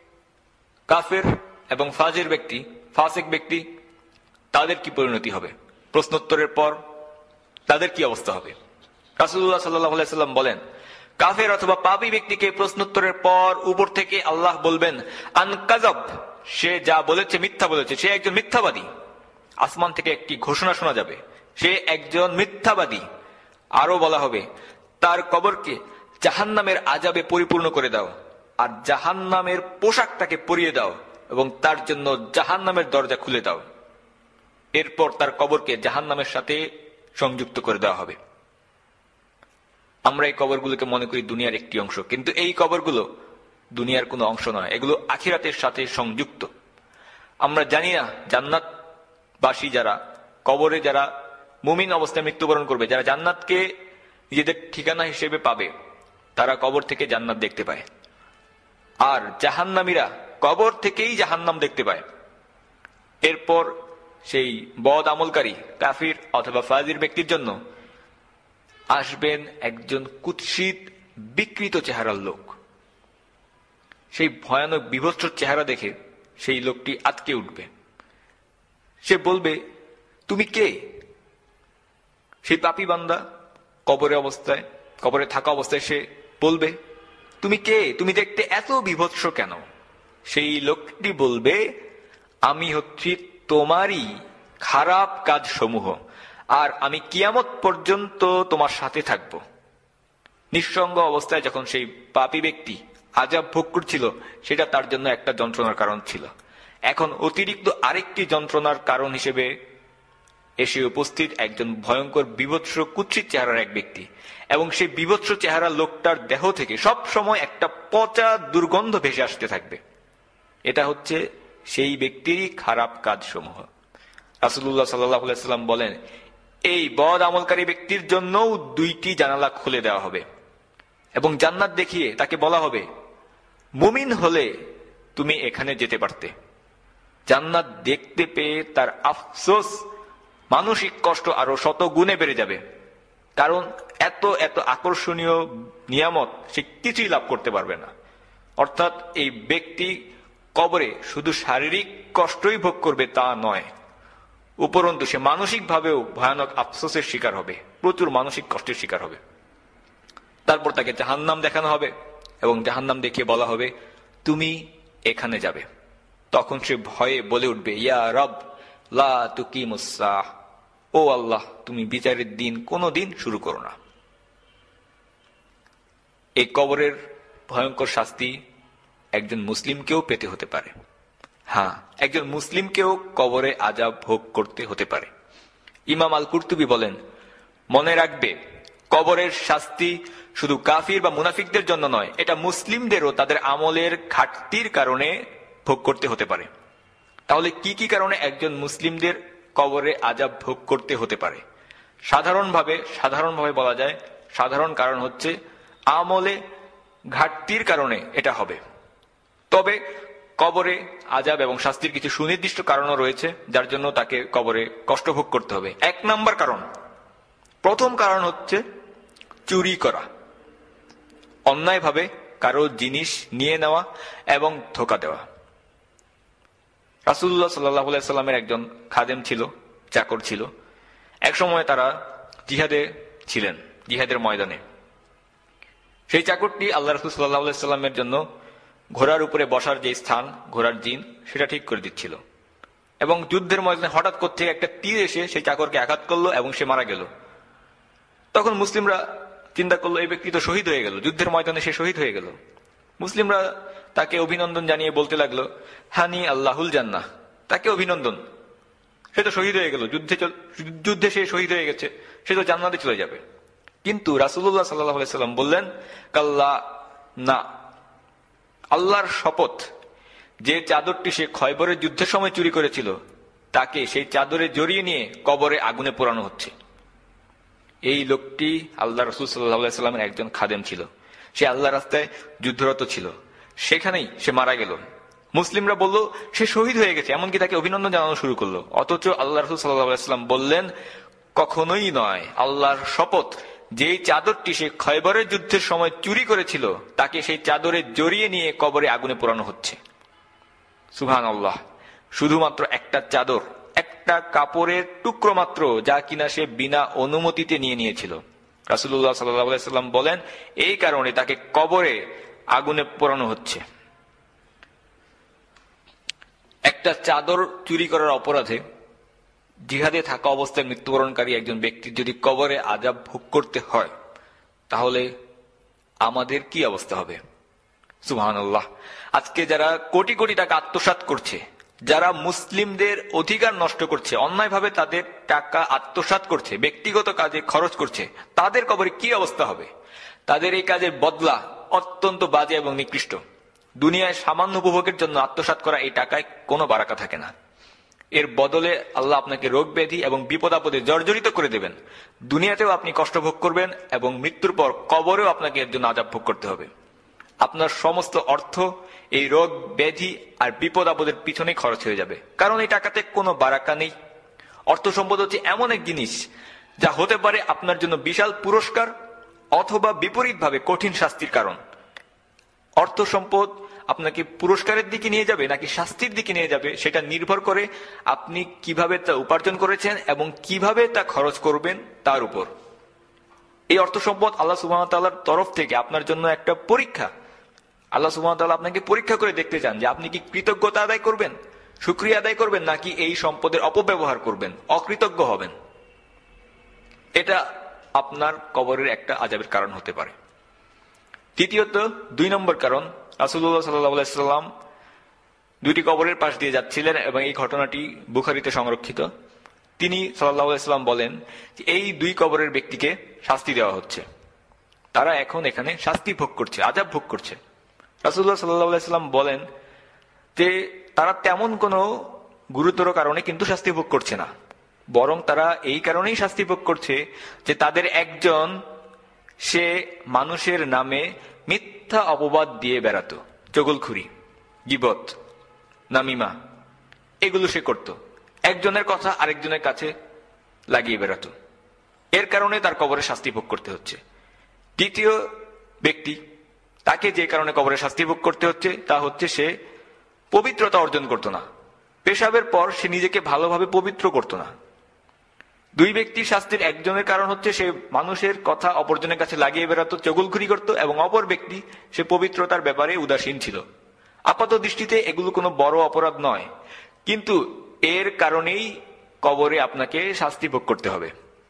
কাফের এবং ফাজির ব্যক্তি, ফাসিক ব্যক্তি, তাদের কি পরিণতি হবে? প্রশ্নোত্তরের পর তাদের কি অবস্থা হবে? রাসূলুল্লাহ সাল্লাল্লাহু আলাইহি সাল্লাম বলেন, কাফের অথবা পাপী ব্যক্তিকে প্রশ্নোত্তরের পর উপর থেকে আল্লাহ বলবেন, আন কাযাব, সে যা বলেছে মিথ্যা বলেছে, সে একজন মিথ্যাবাদী। আসমান থেকে একটি ঘোষণা শোনা যাবে, সে একজন মিথ্যাবাদী। আরো বলা হবে, তার কবরকে জাহান্নামের আযাবে পরিপূর্ণ করে দাও, আর জাহান্নামের পোশাক তাকে পরিয়ে দাও এবং তার জন্য জাহান্নামের দরজা খুলে দাও। এরপর তার কবরকে জাহান্নামের সাথে সংযুক্ত করে দেওয়া হবে। আমরা এই কবরগুলোকে মনে করি দুনিয়ার একটি অংশ, কিন্তু এই কবরগুলো দুনিয়ার কোনো অংশ নয়, এগুলো আখিরাতের সাথে সংযুক্ত। আমরা জানি না জান্নাতবাসী যারা কবরে যারা মুমিন অবস্থায় মৃত্যুবরণ করবে, যারা জান্নাতকে নিজেদের ঠিকানা হিসেবে পাবে, তারা কবর থেকে জান্নাত দেখতে পায়। আর জাহান্নামীরা কবর থেকেই জাহান্নাম দেখতে পায়। এরপর সেই বদ আমলকারী কাফির অথবা ফাজির ব্যক্তির জন্য আসবেন একজন কুৎসিত বিকৃত চেহারার লোক। সেই ভয়ানক বিভৎস চেহারা দেখে সেই লোকটি আটকে উঠবে। সে বলবে, তুমি কে? সেই পাপী বান্দা কবরে অবস্থায় কবরে থাকা অবস্থায় সে বলবে, তুমি কে? তুমি দেখতে এত বিভৎস কেন? সেই লোকটি বলবে, আমি হচ্ছি তোমারই খারাপ কাজ সমূহ, আর আমি কিয়ামত পর্যন্ত তোমার সাথে থাকব। নিঃসঙ্গ অবস্থায় যখন সেই পাপী ব্যক্তি আযাব ভোগ করছিল, সেটা তার জন্য একটা যন্ত্রণার কারণ ছিল। এখন অতিরিক্ত আরেকটি যন্ত্রণার কারণ হিসেবে এসে উপস্থিত একজন ভয়ঙ্কর বিভৎস কুৎসিত চেহারার এক ব্যক্তি, এবং সেই বিভৎস চেহারা লোকটার দেহ থেকে সব সময় একটা পচা দুর্গন্ধ ভেসে আসতে থাকবে। এটা হচ্ছে সেই ব্যক্তিরই খারাপ কাজ সমূহ। রাসূলুল্লাহ সাল্লাল্লাহু আলাইহি সাল্লাম বলেন, এই বদ আমলকারী ব্যক্তির জন্যও দুইটি জানালা খুলে দেওয়া হবে এবং জান্নাত দেখিয়ে তাকে বলা হবে, মুমিন হলে তুমি এখানে যেতে পারতে। জান্নাত দেখতে পেয়ে তার আফসোস, মানসিক কষ্ট আরো শত গুণে বেড়ে যাবে, কারণ এত এত আকর্ষণীয় নিয়ামত সে কিছুই লাভ করতে পারবে না। অর্থাৎ এই ব্যক্তি কবরে শুধু শারীরিক কষ্টই ভোগ করবে তা নয়, উপরন্তু সে মানসিক ভাবেও ভয়ানক আফসোসের শিকার হবে, প্রচুর মানসিক কষ্টের শিকার হবে। তারপর তাকে জাহান্নাম দেখানো হবে এবং জাহান্নাম দেখিয়ে বলা হবে, তুমি এখানে যাবে। তখন সে ভয়ে বলে উঠবে, ইয়া রব লা তুকিমুস সাহ, ও আল্লাহ তুমি বিচারের দিন কোনো দিন শুরু করো না। এই কবরের ভয়ঙ্কর শাস্তি একজন মুসলিমকেও পেতে হতে পারে। হ্যাঁ, একজন মুসলিমকেও কবরে আযাব ভোগ করতে হতে পারে। ইমাম আল কুরতুবী বলেন, মনে রাখবে কবরের শাস্তি শুধু কাফির বা মুনাফিকদের জন্য নয়, এটা মুসলিমদেরও তাদের আমলের ঘাটতির কারণে ভোগ করতে হতে পারে। তাহলে কি কি কারণে একজন মুসলিমদের কবরে আযাব ভোগ করতে হতে পারে? সাধারণভাবে সাধারণভাবে বলা যায়, সাধারণ কারণ হচ্ছে আমলে ঘাটতির কারণে এটা হবে। তবে কবরে আযাব এবং শাস্তির কিছু সুনির্দিষ্ট কারণও রয়েছে যার জন্য তাকে কবরে কষ্ট ভোগ করতে হবে। এক নাম্বার কারণ, প্রথম কারণ হচ্ছে চুরি করা, অন্যায়ভাবে কারো জিনিস নিয়ে নেওয়া এবং ধোঁকা দেওয়া। রাসূলুল্লাহ সাল্লাল্লাহু আলাইহি সাল্লামের একজন খাদেম ছিল, চাকর ছিল। এক সময় তারা জিহাদে ছিলেন, জিহাদের ময়দানে। সেই চাকরটি আল্লাহ রাসূল সাল্লাল্লাহু আলাইহি সাল্লামের জন্য ঘোড়ার উপরে বসার যে স্থান, ঘোড়ার জিন, সেটা ঠিক করে দিচ্ছিল। এবং যুদ্ধের ময়দানে হঠাৎ করতে একটা তীর এসে সেই চাকরকে আঘাত করলো এবং সে মারা গেল। তখন মুসলিমরা চিন্তা করলো, এই ব্যক্তি তো শহীদ হয়ে গেল, যুদ্ধের ময়দানে সে শহীদ হয়ে গেল। মুসলিমরা তাকে অভিনন্দন জানিয়ে বলতে লাগলো, হানি আল্লাহুল জান্নাহ, তাকে অভিনন্দন, সে তো শহীদ হয়ে গেল, যুদ্ধে যুদ্ধে সে শহীদ হয়ে গেছে, সে তো জান্নাতে চলে যাবে। কিন্তু রাসূলুল্লাহ সাল্লাল্লাহু আলাইহি সাল্লাম বললেন, কাল্লা, না, আল্লাহর শপথ, যে চাদরটি সে খয়বরের যুদ্ধের সময় চুরি করেছিল তাকে সেই চাদরে জড়িয়ে নিয়ে কবরে আগুনে পোড়ানো হচ্ছে। এই লোকটি আল্লাহ রাসূল সাল্লাল্লাহু আলাইহি সাল্লামের একজন খাদেম ছিল, সে আল্লাহর রাস্তায় যুদ্ধরত ছিল, সেখানেই সে মারা গেল। মুসলিমরা বলল সে শহীদ হয়ে গেছে, এমনকি তাকে অভিনন্দন জানানো শুরু করলো। অথচ আল্লাহ রাসূল সাল্লাল্লাহু আলাইহি সাল্লাম বললেন, কখনোই নয়, আল্লাহর শপথ, যেই চাদরটি সে খয়বরের যুদ্ধের সময় চুরি করেছিল তাকে সেই চাদরে জড়িয়ে নিয়ে কবরে আগুনে পোড়ানো হচ্ছে। সুবহানাল্লাহ। শুধুমাত্র একটা চাদর, একটা কাপড়ের টুকরো মাত্র, যা কিনা সে বিনা অনুমতিতে নিয়ে নিয়েছিল। রাসূলুল্লাহ সাল্লাল্লাহু আলাইহি সাল্লাম বলেন, এই কারণে তাকে কবরে আগুনে পোড়ানো হচ্ছে। একটা চাদর চুরি করার অপরাধে জিহাদে থাকা অবস্থায় মৃত্যুবরণকারী একজন ব্যক্তির যদি কবরে আযাব ভোগ করতে হয়, তাহলে আমাদের কি অবস্থা হবে? সুবহানাল্লাহ। আজকে যারা কোটি কোটি টাকা আত্মসাৎ করছে, যারা মুসলিমদের অধিকার নষ্ট করছে, অন্যায়ভাবে তাদের টাকা আত্মসাৎ করছে, ব্যক্তিগত কাজে খরচ করছে, তাদের কবরে কি অবস্থা হবে? তাদের এই কাজের বদলা অত্যন্ত বাজে এবং নিকৃষ্ট। দুনিয়ায় সামান্য উপভোগের জন্য আত্মসাৎ করা এই টাকায় কোনো বারাকা থাকে না। এর বদলে আল্লাহ আপনাকে রোগ ব্যাধি এবং বিপদ আপদে জর্জরিত করে দেবেন। দুনিয়াতেও আপনি কষ্ট ভোগ করবেন এবং মৃত্যুর পর কবরেও আপনাকে এর জন্য আযাব ভোগ করতে হবে। আপনার সমস্ত অর্থ এই রোগ ব্যাধি আর বিপদ আপদের পিছনে খরচ হয়ে যাবে, কারণ এই টাকাতে কোনো বারাকা নেই। অর্থ সম্পদ হচ্ছে এমন এক জিনিস যা হতে পারে আপনার জন্য বিশাল পুরস্কার অথবা বিপরীতভাবে কঠিন শাস্তির কারণ। অর্থ সম্পদ আপনাকে পুরস্কারের দিকে নিয়ে যাবে নাকি শাস্তির দিকে নিয়ে যাবে, সেটা নির্ভর করে আপনি কিভাবে তা উপার্জন করেছেন এবং কিভাবে তা খরচ করবেন তার উপর। এই অর্থ সম্পদ আল্লাহ সুবহানাহু ওয়া তাআলার তরফ থেকে আপনার জন্য একটা পরীক্ষা। আল্লাহ সুবহানাহু ওয়া তাআলা আপনাকে পরীক্ষা করে দেখতে চান যে আপনি কি কৃতজ্ঞতা আদায় করবেন, শুকরিয়া আদায় করবেন, নাকি এই সম্পদের অপব্যবহার করবেন, অকৃতজ্ঞ হবেন। এটা আপনার কবরের একটা আযাবের কারণ হতে পারে। তৃতীয়ত, দুই নম্বর কারণ, রাসূলুল্লাহ সাল্লাল্লাহু আলাইহি সাল্লাম দুইটি কবরের পাশ দিয়ে যাচ্ছিলেন এবং এই ঘটনাটি বুখারীতে সংরক্ষিত। তিনি সাল্লাল্লাহু আলাইহি সাল্লাম বলেন যে এই দুই কবরের ব্যক্তিকে শাস্তি দেওয়া হচ্ছে, তারা এখন এখানে শাস্তি ভোগ করছে, আযাব ভোগ করছে। রাসূলুল্লাহ সাল্লাল্লাহু আলাইহি সাল্লাম বলেন যে তারা তেমন কোনো গুরুতর কারণে কিন্তু শাস্তি ভোগ করছে না, বরং তারা এই কারণেই শাস্তি ভোগ করছে যে তাদের একজন সে মানুষের নামে মিথ্যা অপবাদ দিয়ে বেড়াতো, চগলখুরি, গীবত, নামিমা, এগুলো সে করত, একজনের কথা আরেকজনের কাছে লাগিয়ে বেড়াতো। এর কারণে তার কবরে শাস্তি ভোগ করতে হচ্ছে। দ্বিতীয় ব্যক্তি, তাকে যে কারণে কবরে শাস্তি ভোগ করতে হচ্ছে তা হচ্ছে সে পবিত্রতা অর্জন করত না, পেশাবের পর সে নিজেকে ভালোভাবে পবিত্র করত না। দুই ব্যক্তির শাস্তির একজনের কারণ হচ্ছে সে মানুষের কথা অপরজনের কাছে লাগিয়ে বেড়াতো, চগলখুরি করত, এবং অপর ব্যক্তি সে পবিত্রতার ব্যাপারে উদাসীন ছিল। আপাত দৃষ্টিতে এগুলো কোনো বড় অপরাধ নয়, কিন্তু এর কারণেই কবরে আপনাকে শাস্তি ভোগ করতে হবে।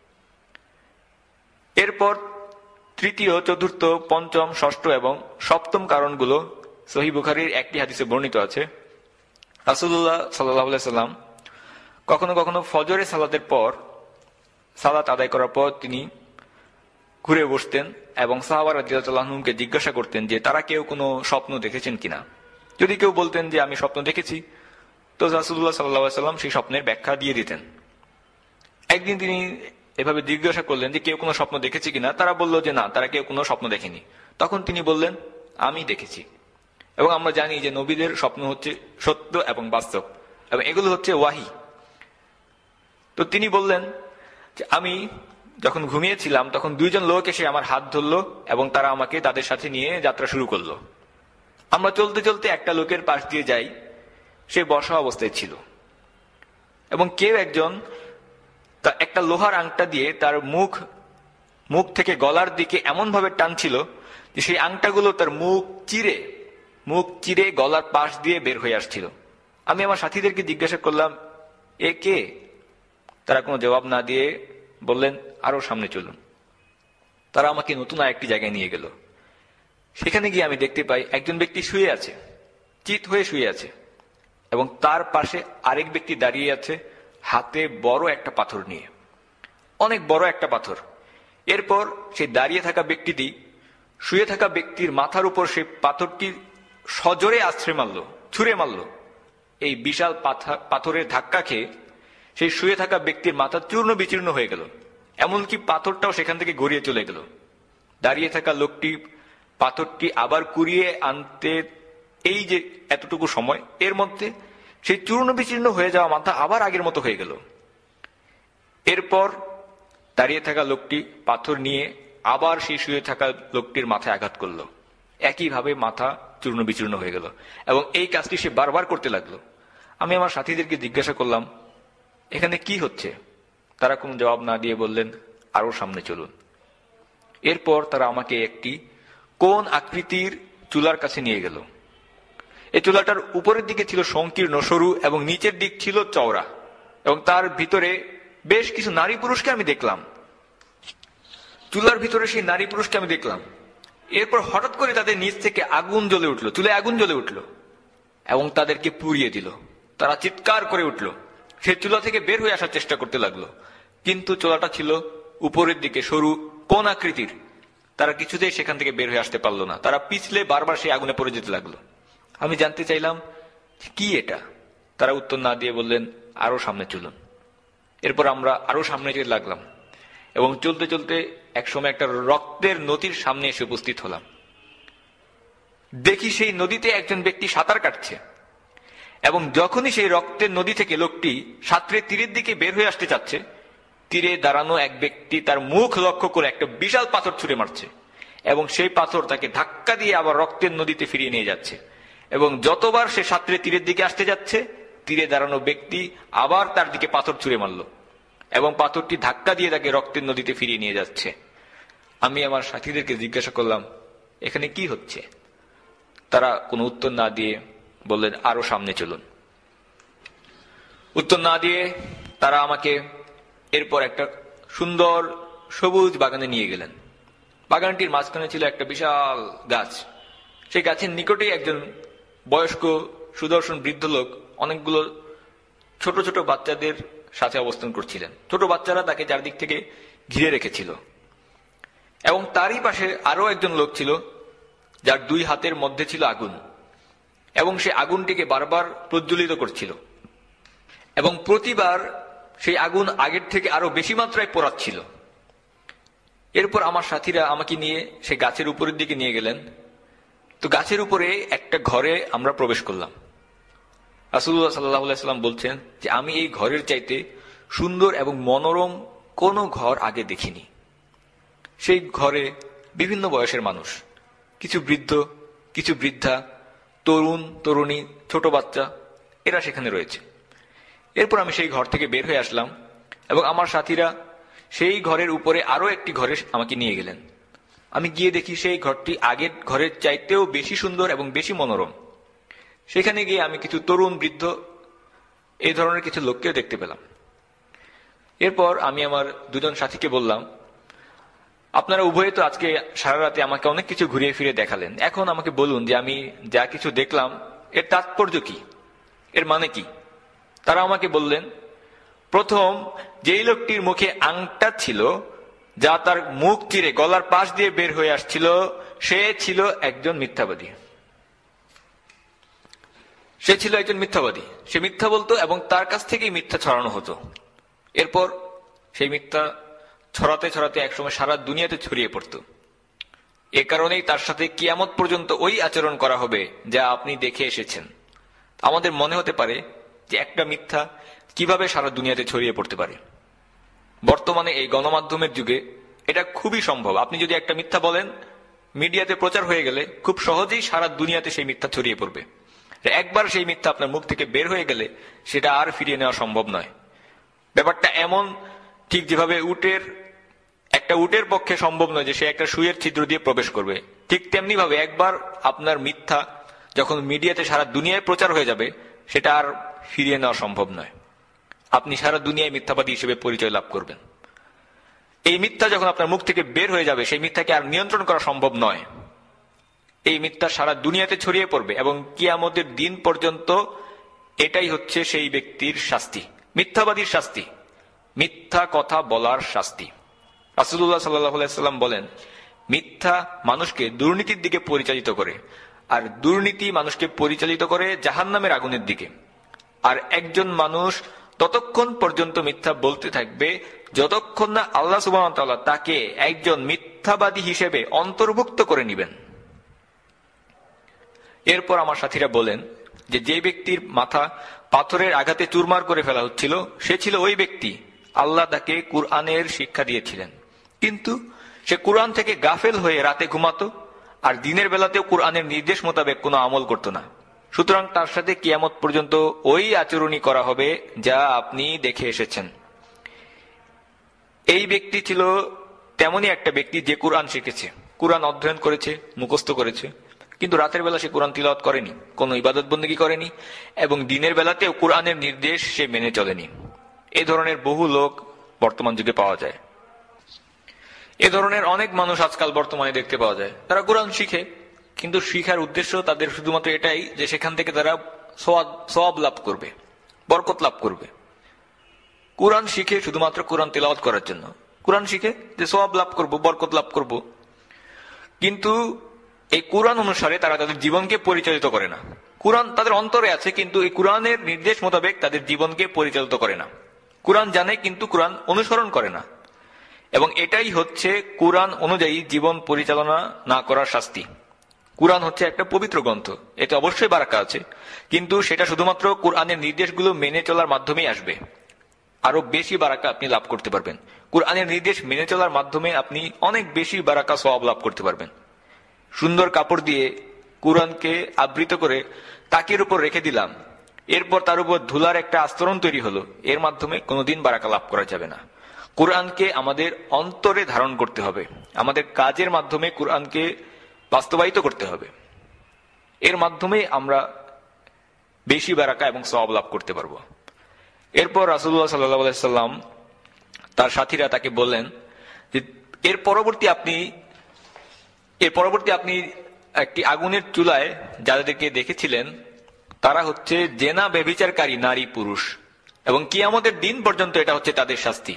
এরপর তৃতীয়, চতুর্থ, পঞ্চম, ষষ্ঠ এবং সপ্তম কারণগুলো সহিহ বুখারীর একটি হাদিসে বর্ণিত আছে। রাসূলুল্লাহ সাল্লাল্লাহু আলাইহি সাল্লাম কখনো কখনো ফজরের সালাতের পর, সালাত আদায় করার পর তিনি ঘুরে বসতেন এবং সাহাবা রাদিয়াল্লাহু আনহুমকে জিজ্ঞাসা করতেন যে তারা কেউ কোনো স্বপ্ন দেখেছেন কিনা। যদি কেউ বলতেন যে আমি স্বপ্ন দেখেছি, তো রাসূলুল্লাহ সাল্লাল্লাহু আলাইহি সাল্লাম সেই স্বপ্নের ব্যাখ্যা দিয়ে দিতেন। একদিন তিনি এভাবে জিজ্ঞাসা করলেন যে কেউ কোনো স্বপ্ন দেখেছে কিনা, তারা বলল যে না, তারা কেউ কোনো স্বপ্ন দেখেনি। তখন তিনি বললেন আমি দেখেছি। এবং আমরা জানি যে নবীদের স্বপ্ন হচ্ছে সত্য এবং বাস্তব, এবং এগুলো হচ্ছে ওয়াহি। তো তিনি বললেন যে আমি যখন ঘুমিয়েছিলাম তখন দুইজন লোক এসে আমার হাত ধরলো এবং তারা আমাকে তাদের সাথে নিয়ে যাত্রা শুরু করলো। আমরা চলতে চলতে একটা লোকের পাশ দিয়ে যাই, সে বসা অবস্থায় ছিল এবং কেউ একজন একটা লোহার আংটা দিয়ে তার মুখ মুখ থেকে গলার দিকে এমন ভাবে টানছিল যে সেই আংটাগুলো তার মুখ চিরে মুখ চিরে গলার পাশ দিয়ে বের হয়ে আসছিল। আমি আমার সাথীদেরকে জিজ্ঞাসা করলাম, এ কে? তারা কোনো জবাব না দিয়ে বললেন, আরো সামনে চলুন। তারা আমাকে নতুন আরেকটি জায়গায় নিয়ে গেল। সেখানে গিয়ে আমি দেখতে পাই একজন ব্যক্তি শুয়ে আছে, চিত হয়ে শুয়ে আছে এবং তার পাশে আরেক ব্যক্তি দাঁড়িয়ে আছে হাতে বড় একটা পাথর নিয়ে, অনেক বড় একটা পাথর। এরপর সেই দাঁড়িয়ে থাকা ব্যক্তিটি শুয়ে থাকা ব্যক্তির মাথার উপর সেই পাথরটি সজোরে আছড়ে মারল, ছুঁড়ে মারল। এই বিশাল পাথরের ধাক্কা খেয়ে সেই শুয়ে থাকা ব্যক্তির মাথা চূর্ণ বিচূর্ণ হয়ে গেল, এমনকি পাথরটাও সেখান থেকে গড়িয়ে চলে গেল। দাঁড়িয়ে থাকা লোকটি পাথরটি আবার কুড়িয়ে আনতে এই যে এতটুকু সময়, এর মধ্যে সেই চূর্ণ বিচূর্ণ হয়ে যাওয়া মাথা আবার আগের মতো হয়ে গেল। এরপর দাঁড়িয়ে থাকা লোকটি পাথর নিয়ে আবার সেই শুয়ে থাকা লোকটির মাথায় আঘাত করলো, একইভাবে মাথা চূর্ণ বিচূর্ণ হয়ে গেল এবং এই কাজটি সে বারবার করতে লাগলো। আমি আমার সাথীদেরকে জিজ্ঞাসা করলাম, এখানে কি হচ্ছে? তারা কোনো জবাব না দিয়ে বললেন, আরো সামনে চলুন। এরপর তারা আমাকে একটি কোন আকৃতির চুলার কাছে নিয়ে গেল। এই চুলাটার উপরের দিকে ছিল সংকীর্ণ সরু এবং নিচের দিক ছিল চওড়া এবং তার ভিতরে বেশ কিছু নারী পুরুষকে আমি দেখলাম। চুলার ভিতরে সেই নারী পুরুষকে আমি দেখলাম। এরপর হঠাৎ করে তাদের নিচ থেকে আগুন জ্বলে উঠলো, চুলায় আগুন জ্বলে উঠলো এবং তাদেরকে পুড়িয়ে দিল। তারা চিৎকার করে উঠলো, সেই চুলা থেকে বের হয়ে আসার চেষ্টা করতে লাগলো, কিন্তু চুলাটা ছিল উপরের দিকে সরু কোন আকৃতির, তারা কিছুতেই সেখান থেকে বের হয়ে আসতে পারলো না। তারা পিছলে বারবার সেই আগুনে পড়ে যেতে লাগলো। আমি জানতে চাইলাম কি এটা? তারা উত্তর না দিয়ে বললেন, আরো সামনে চলুন। এরপর আমরা আরো সামনে যেতে লাগলাম এবং চলতে চলতে একসময় একটা রক্তের নদীর সামনে এসে উপস্থিত হলাম। দেখি সেই নদীতে একজন ব্যক্তি সাঁতার কাটছে এবং যখনই সেই রক্তের নদী থেকে লোকটি সাঁতরে তীরের দিকে বের হয়ে আসতে চাচ্ছে, তীরে দাঁড়ানো এক ব্যক্তি তার মুখ লক্ষ্য করে একটা বিশাল পাথর ছুঁড়ে মারছে এবং সেই পাথর তাকে ধাক্কা দিয়ে আবার রক্তের নদীতে ফিরিয়ে নিয়ে যাচ্ছে এবং যতবার সে সাঁতরে তীরের দিকে আসতে যাচ্ছে, তীরে দাঁড়ানো ব্যক্তি আবার তার দিকে পাথর ছুঁড়ে মারল এবং পাথরটি ধাক্কা দিয়ে তাকে রক্তের নদীতে ফিরিয়ে নিয়ে যাচ্ছে। আমি আমার সাথীদেরকে জিজ্ঞাসা করলাম, এখানে কি হচ্ছে? তারা কোনো উত্তর না দিয়ে বললেন, আরো সামনে চলুন। উত্তর না দিয়ে তারা আমাকে এরপর একটা সুন্দর সবুজ বাগানে নিয়ে গেলেন। বাগানটির মাঝখানে ছিল একটা বিশাল গাছ। সেই গাছের নিকটেই একজন বয়স্ক সুদর্শন বৃদ্ধ লোক অনেকগুলো ছোট ছোট বাচ্চাদের সাথে অবস্থান করছিলেন। ছোট বাচ্চারা তাকে চারদিক থেকে ঘিরে রেখেছিল এবং তারই পাশে আরো একজন লোক ছিল যার দুই হাতের মধ্যে ছিল আগুন এবং সে আগুনটিকে বারবার প্রজ্বলিত করছিল এবং প্রতিবার সেই আগুন আগের থেকে আরো বেশি মাত্রায় পোড়াচ্ছিল। এরপর আমার সাথীরা আমাকে নিয়ে সে গাছের উপরের দিকে নিয়ে গেলেন। তো গাছের উপরে একটা ঘরে আমরা প্রবেশ করলাম। রাসূলুল্লাহ সাল্লাল্লাহু আলাইহি ওয়াসাল্লাম বলছেন যে আমি এই ঘরের চাইতে সুন্দর এবং মনোরম কোনো ঘর আগে দেখিনি। সেই ঘরে বিভিন্ন বয়সের মানুষ, কিছু বৃদ্ধ, কিছু বৃদ্ধা, তরুণ তরুণী, ছোট বাচ্চা, এরা সেখানে রয়েছে। এরপর আমি সেই ঘর থেকে বের হয়ে আসলাম এবং আমার সাথীরা সেই ঘরের উপরে আরো একটি ঘরে আমাকে নিয়ে গেলেন। আমি গিয়ে দেখি সেই ঘরটি আগের ঘরের চাইতেও বেশি সুন্দর এবং বেশি মনোরম। সেখানে গিয়ে আমি কিছু তরুণ, বৃদ্ধ, এই ধরনের কিছু লোককেও দেখতে পেলাম। এরপর আমি আমার দুজন সাথীকে বললাম, আপনারা উভয়ে তো আজকে সারা রাতে আমাকে অনেক কিছু ঘুরিয়ে ফিরে দেখালেন, এখন আমাকে বলুন যে আমি যা কিছু দেখলাম এর তাৎপর্য কি, এর মানে কি? তারা আমাকে বললেন, প্রথম যেই লোকটির মুখে আংটা ছিল যা তার মুখ চিরে গলার পাশ দিয়ে বের হয়ে আসছিল, সে ছিল একজন মিথ্যাবাদী। সে ছিল একজন মিথ্যাবাদী সে মিথ্যা বলতো এবং তার কাছ থেকেই মিথ্যা ছড়ানো হতো। এরপর সেই মিথ্যা ছড়াতে ছড়াতে একসময় সারা দুনিয়াতে ছড়িয়ে পড়ত। এ কারণেই তার সাথে কিয়ামত পর্যন্ত ওই আচরণ করা হবে যা আপনি দেখে এসেছেন। আমাদের মনে হতে পারে যে একটা মিথ্যা কিভাবে সারা দুনিয়াতে ছড়িয়ে পড়তে পারে। বর্তমানে এই গণমাধ্যমের যুগে এটা খুবই সম্ভব। আপনি যদি একটা মিথ্যা বলেন, মিডিয়াতে প্রচার হয়ে গেলে খুব সহজেই সারা দুনিয়াতে সেই মিথ্যা ছড়িয়ে পড়বে। একবার সেই মিথ্যা আপনার মুখ থেকে বের হয়ে গেলে সেটা আর ফিরিয়ে নেওয়া সম্ভব নয়। ব্যাপারটা এমন, ঠিক যেভাবে উটের একটা উটের পক্ষে সম্ভব নয় যে সে একটা সুইয়ের ছিদ্র দিয়ে প্রবেশ করবে, ঠিক তেমনি ভাবে একবার আপনার মিথ্যা যখন মিডিয়াতে সারা দুনিয়ায় প্রচার হয়ে যাবে সেটা আর ফিরিয়ে নেওয়া সম্ভব নয়। আপনি সারা দুনিয়ায় মিথ্যাবাদী হিসেবে পরিচয় লাভ করবেন। এই মিথ্যা যখন আপনার মুখ থেকে বের হয়ে যাবে সেই মিথ্যাকে আর নিয়ন্ত্রণ করা সম্ভব নয়। এই মিথ্যা সারা দুনিয়াতে ছড়িয়ে পড়বে এবং কিয়ামতের দিন পর্যন্ত এটাই হচ্ছে সেই ব্যক্তির শাস্তি, মিথ্যাবাদীর শাস্তি, মিথ্যা কথা বলার শাস্তি। রাসূলুল্লাহ সাল্লাল্লাহু আলাইহি ওয়াসাল্লাম বলেন, মিথ্যা মানুষকে দুর্নীতির দিকে পরিচালিত করে, আর দুর্নীতি মানুষকে পরিচালিত করে জাহান্নামের আগুনের দিকে। আর একজন মানুষ ততক্ষণ পর্যন্ত মিথ্যা বলতে থাকবে যতক্ষণ না আল্লাহ সুবহানাহু ওয়া তাআলা তাকে একজন মিথ্যাবাদী হিসেবে অন্তর্ভুক্ত করে নেবেন। এরপর আমার সাথীরা বলেন যে যে ব্যক্তির মাথা পাথরের আঘাতে চুরমার করে ফেলা হচ্ছিল সে ছিল ওই ব্যক্তি, আল্লাহ তাকে কুরআনের শিক্ষা দিয়েছিলেন, কিন্তু সে কুরআন থেকে গাফেল হয়ে রাতে ঘুমাতো আর দিনের বেলাতেও কুরআনের নির্দেশ মোতাবেক কোনো আমল করত না। সুতরাং তার সাথে কিয়ামত পর্যন্ত ওই আচরণই করা হবে যা আপনি দেখে এসেছেন। এই ব্যক্তি ছিল তেমনই একটা ব্যক্তি যে কুরআন শিখেছে, কুরআন অধ্যয়ন করেছে, মুখস্থ করেছে, কিন্তু রাতের বেলা সে কুরআন তিলাওয়াত করেনি, কোনো ইবাদত বন্দেগী করেনি এবং দিনের বেলাতেও কুরআনের নির্দেশ সে মেনে চলেনি। এই ধরনের বহু লোক বর্তমান যুগে পাওয়া যায়। এ ধরনের অনেক মানুষ আজকাল বর্তমানে দেখতে পাওয়া যায়। তারা কুরআন শিখে, কিন্তু শিখার উদ্দেশ্য তাদের শুধুমাত্র এটাই যে সেখান থেকে তারা সওয়াব লাভ করবে, বরকত লাভ করবে। কুরআন শিখে শুধুমাত্র কুরআন তিলাওয়াত করার জন্য, কুরআন শিখে যে সওয়াব লাভ করব, বরকত লাভ করব, কিন্তু এই কুরআন অনুসারে তারা তাদের জীবনকে পরিচালিত করে না। কুরআন তাদের অন্তরে আছে, কিন্তু এই কুরআনের নির্দেশ মোতাবেক তাদের জীবনকে পরিচালিত করে না। কুরআন জানে কিন্তু কুরআন অনুসরণ করে না, এবং এটাই হচ্ছে কুরআন অনুযায়ী জীবন পরিচালনা না করার শাস্তি। কুরআন হচ্ছে একটা পবিত্র গ্রন্থ, এতে অবশ্যই বারাকা আছে, কিন্তু সেটা শুধুমাত্র কুরআনের নির্দেশগুলো মেনে চলার মাধ্যমেই আসবে। আরো বেশি বারাকা আপনি লাভ করতে পারবেন। কুরআনের নির্দেশ মেনে চলার মাধ্যমে আপনি অনেক বেশি বারাকা সওয়াব লাভ করতে পারবেন। সুন্দর কাপড় দিয়ে কুরআনকে আবৃত করে তাকের উপর রেখে দিলাম, এরপর তার উপর ধুলার একটা আস্তরণ তৈরি হলো, এর মাধ্যমে কোনোদিন বারাকা লাভ করা যাবে না। কুরআনকে আমাদের অন্তরে ধারণ করতে হবে, আমাদের কাজের মাধ্যমে কুরআনকে বাস্তবায়িত করতে হবে। এর মাধ্যমে আমরা বেশি বারাকা এবং সওয়াব লাভ করতে পারবো। এরপর রাসূলুল্লাহ সাল্লাল্লাহু আলাইহি সাল্লাম তার সাথীরা তাকে বললেন যে এর পরবর্তী আপনি এর পরবর্তী আপনি একটি আগুনের চুলায় যাদেরকে দেখেছিলেন তারা হচ্ছে জেনা ব্যভিচারকারী নারী পুরুষ, এবং কিয়ামতের দিন পর্যন্ত এটা হচ্ছে তাদের শাস্তি।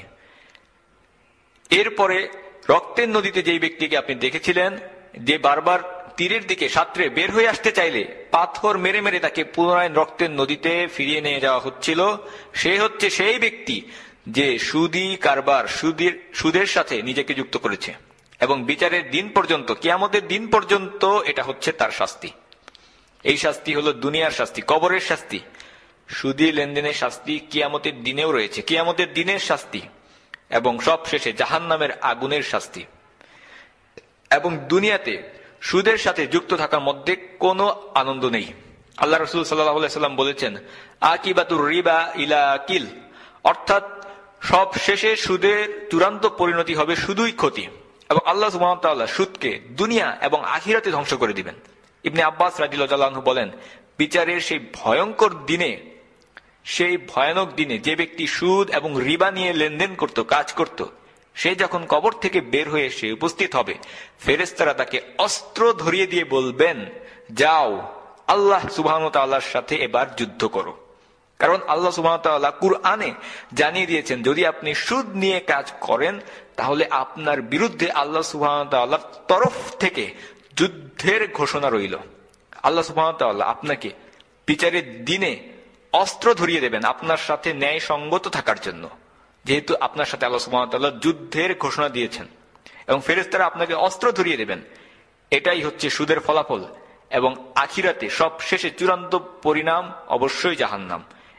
এরপরে রক্তের নদীতে যেই ব্যক্তিকে আপনি দেখেছিলেন, যে বারবার তীরের দিকে সাঁতরে বের হয়ে আসতে চাইলে পাথর মেরে মেরে তাকে পুনরায় রক্তের নদীতে ফিরিয়ে নিয়ে যাওয়া হচ্ছিল, সে হচ্ছে সেই ব্যক্তি যে সুদি কারবার, সুদের সুদের সাথে নিজেকে যুক্ত করেছে, এবং বিচারের দিন পর্যন্ত, কিয়ামতের দিন পর্যন্ত এটা হচ্ছে তার শাস্তি। এই শাস্তি হলো দুনিয়ার শাস্তি, কবরের শাস্তি। সুদি লেনদেনের শাস্তি কিয়ামতের দিনেও রয়েছে, কিয়ামতের দিনের শাস্তি, এবং সব শেষে জাহান্নামের আগুনের শাস্তি। এবং দুনিয়াতে সুদের সাথে যুক্ত থাকার মধ্যে কোনো আনন্দ নেই। আল্লাহ রাসূল সাল্লাল্লাহু আলাইহি সাল্লাম বলেছেন, আকিবাতুর রিবা ইলা কিল, অর্থাৎ সব শেষে সুদের চূড়ান্ত পরিণতি হবে শুধুই ক্ষতি, এবং আল্লাহ সুবহানাহু ওয়া তাআলা সুদকে দুনিয়া এবং আখিরাতে ধ্বংস করে দিবেন। ইবনে আব্বাস রাদিয়াল্লাহু আনহু বলেন, বিচারের সেই ভয়ঙ্কর দিনে, সেই ভয়ানক দিনে যে ব্যক্তি সুদ এবং রিবা নিয়ে লেনদেন করত, কাজ করত, সে যখন কবর থেকে বের হয়ে এসে উপস্থিত হবে, ফেরেশতারা তাকে অস্ত্র ধরিয়ে দিয়ে বলবেন, যাও আল্লাহ সুবহানাহু ওয়া তাআলার সাথে এবার যুদ্ধ করো। কারণ আল্লাহ সুবহানাহু ওয়া তাআলা কুরআনে জানিয়ে দিয়েছেন, যদি আপনি সুদ নিয়ে কাজ করেন তাহলে আপনার বিরুদ্ধে আল্লাহ সুবহানাহু ওয়া তাআলার তরফ থেকে যুদ্ধের ঘোষণা রইল। আল্লাহ সুবহানাহু ওয়া তাআলা আপনাকে বিচারের দিনে অস্ত্র ধরিয়ে দেবেন আপনার সাথে ন্যায় সঙ্গত থাকার জন্য, যেহেতু আপনার সাথে আল্লাহ সুবহানাহু ওয়া তাআলা যুদ্ধের ঘোষণা দিয়েছেন, এবং ফেরেশতারা আপনাকে অস্ত্র ধরিয়ে দেবেন। এটাই হচ্ছে সুদের ফলাফল, এবং আখিরাতে সব শেষে চূড়ান্ত পরিণাম অবশ্যই জাহান্নাম।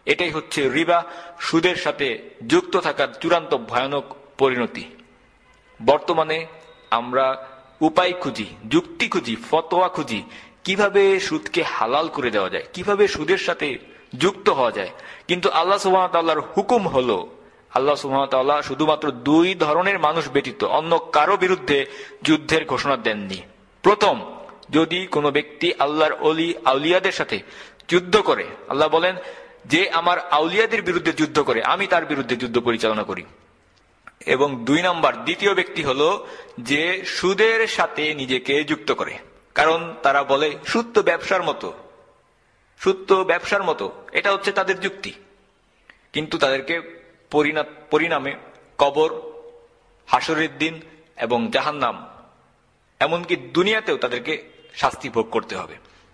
এটাই হচ্ছে রিবা, সুদের সাথে যুক্ত থাকার চূড়ান্ত ভয়ানক পরিণতি। বর্তমানে আমরা উপায় খুঁজি, যুক্তি খুঁজি, ফতোয়া খুঁজি, কিভাবে সুদকে হালাল করে দেওয়া যায়, কিভাবে সুদের সাথে যুক্ত হওয়া যায়। কিন্তু আল্লাহ সুবহানাহু ওয়া তাআলার হুকুম হলো, আল্লাহ সুবহানাহু ওয়া তাআলা শুধুমাত্র দুই ধরনের মানুষ ব্যতীত অন্য কারো বিরুদ্ধে যুদ্ধের ঘোষণা দেননি। প্রথম, যদি কোনো ব্যক্তি আল্লাহর ওলি আউলিয়াদের সাথে যুদ্ধ করে, আল্লাহ বলেন যে আমার আউলিয়াদের বিরুদ্ধে যুদ্ধ করে আমি তার বিরুদ্ধে যুদ্ধ পরিচালনা করি। এবং দুই নাম্বার, দ্বিতীয় ব্যক্তি হলো যে সুদের সাথে নিজেকে যুক্ত করে, কারণ তারা বলে সুদ তো ব্যবসার মতো, সুদ তো ব্যবসার মতো, এটা হচ্ছে তাদের যুক্তি। কিন্তু তাদেরকে পরিণামে কবর, হাসরের দিন এবং জাহান্নাম, এমনকি দুনিয়াতেও তাদেরকে শাস্তি ভোগ করতে হবে।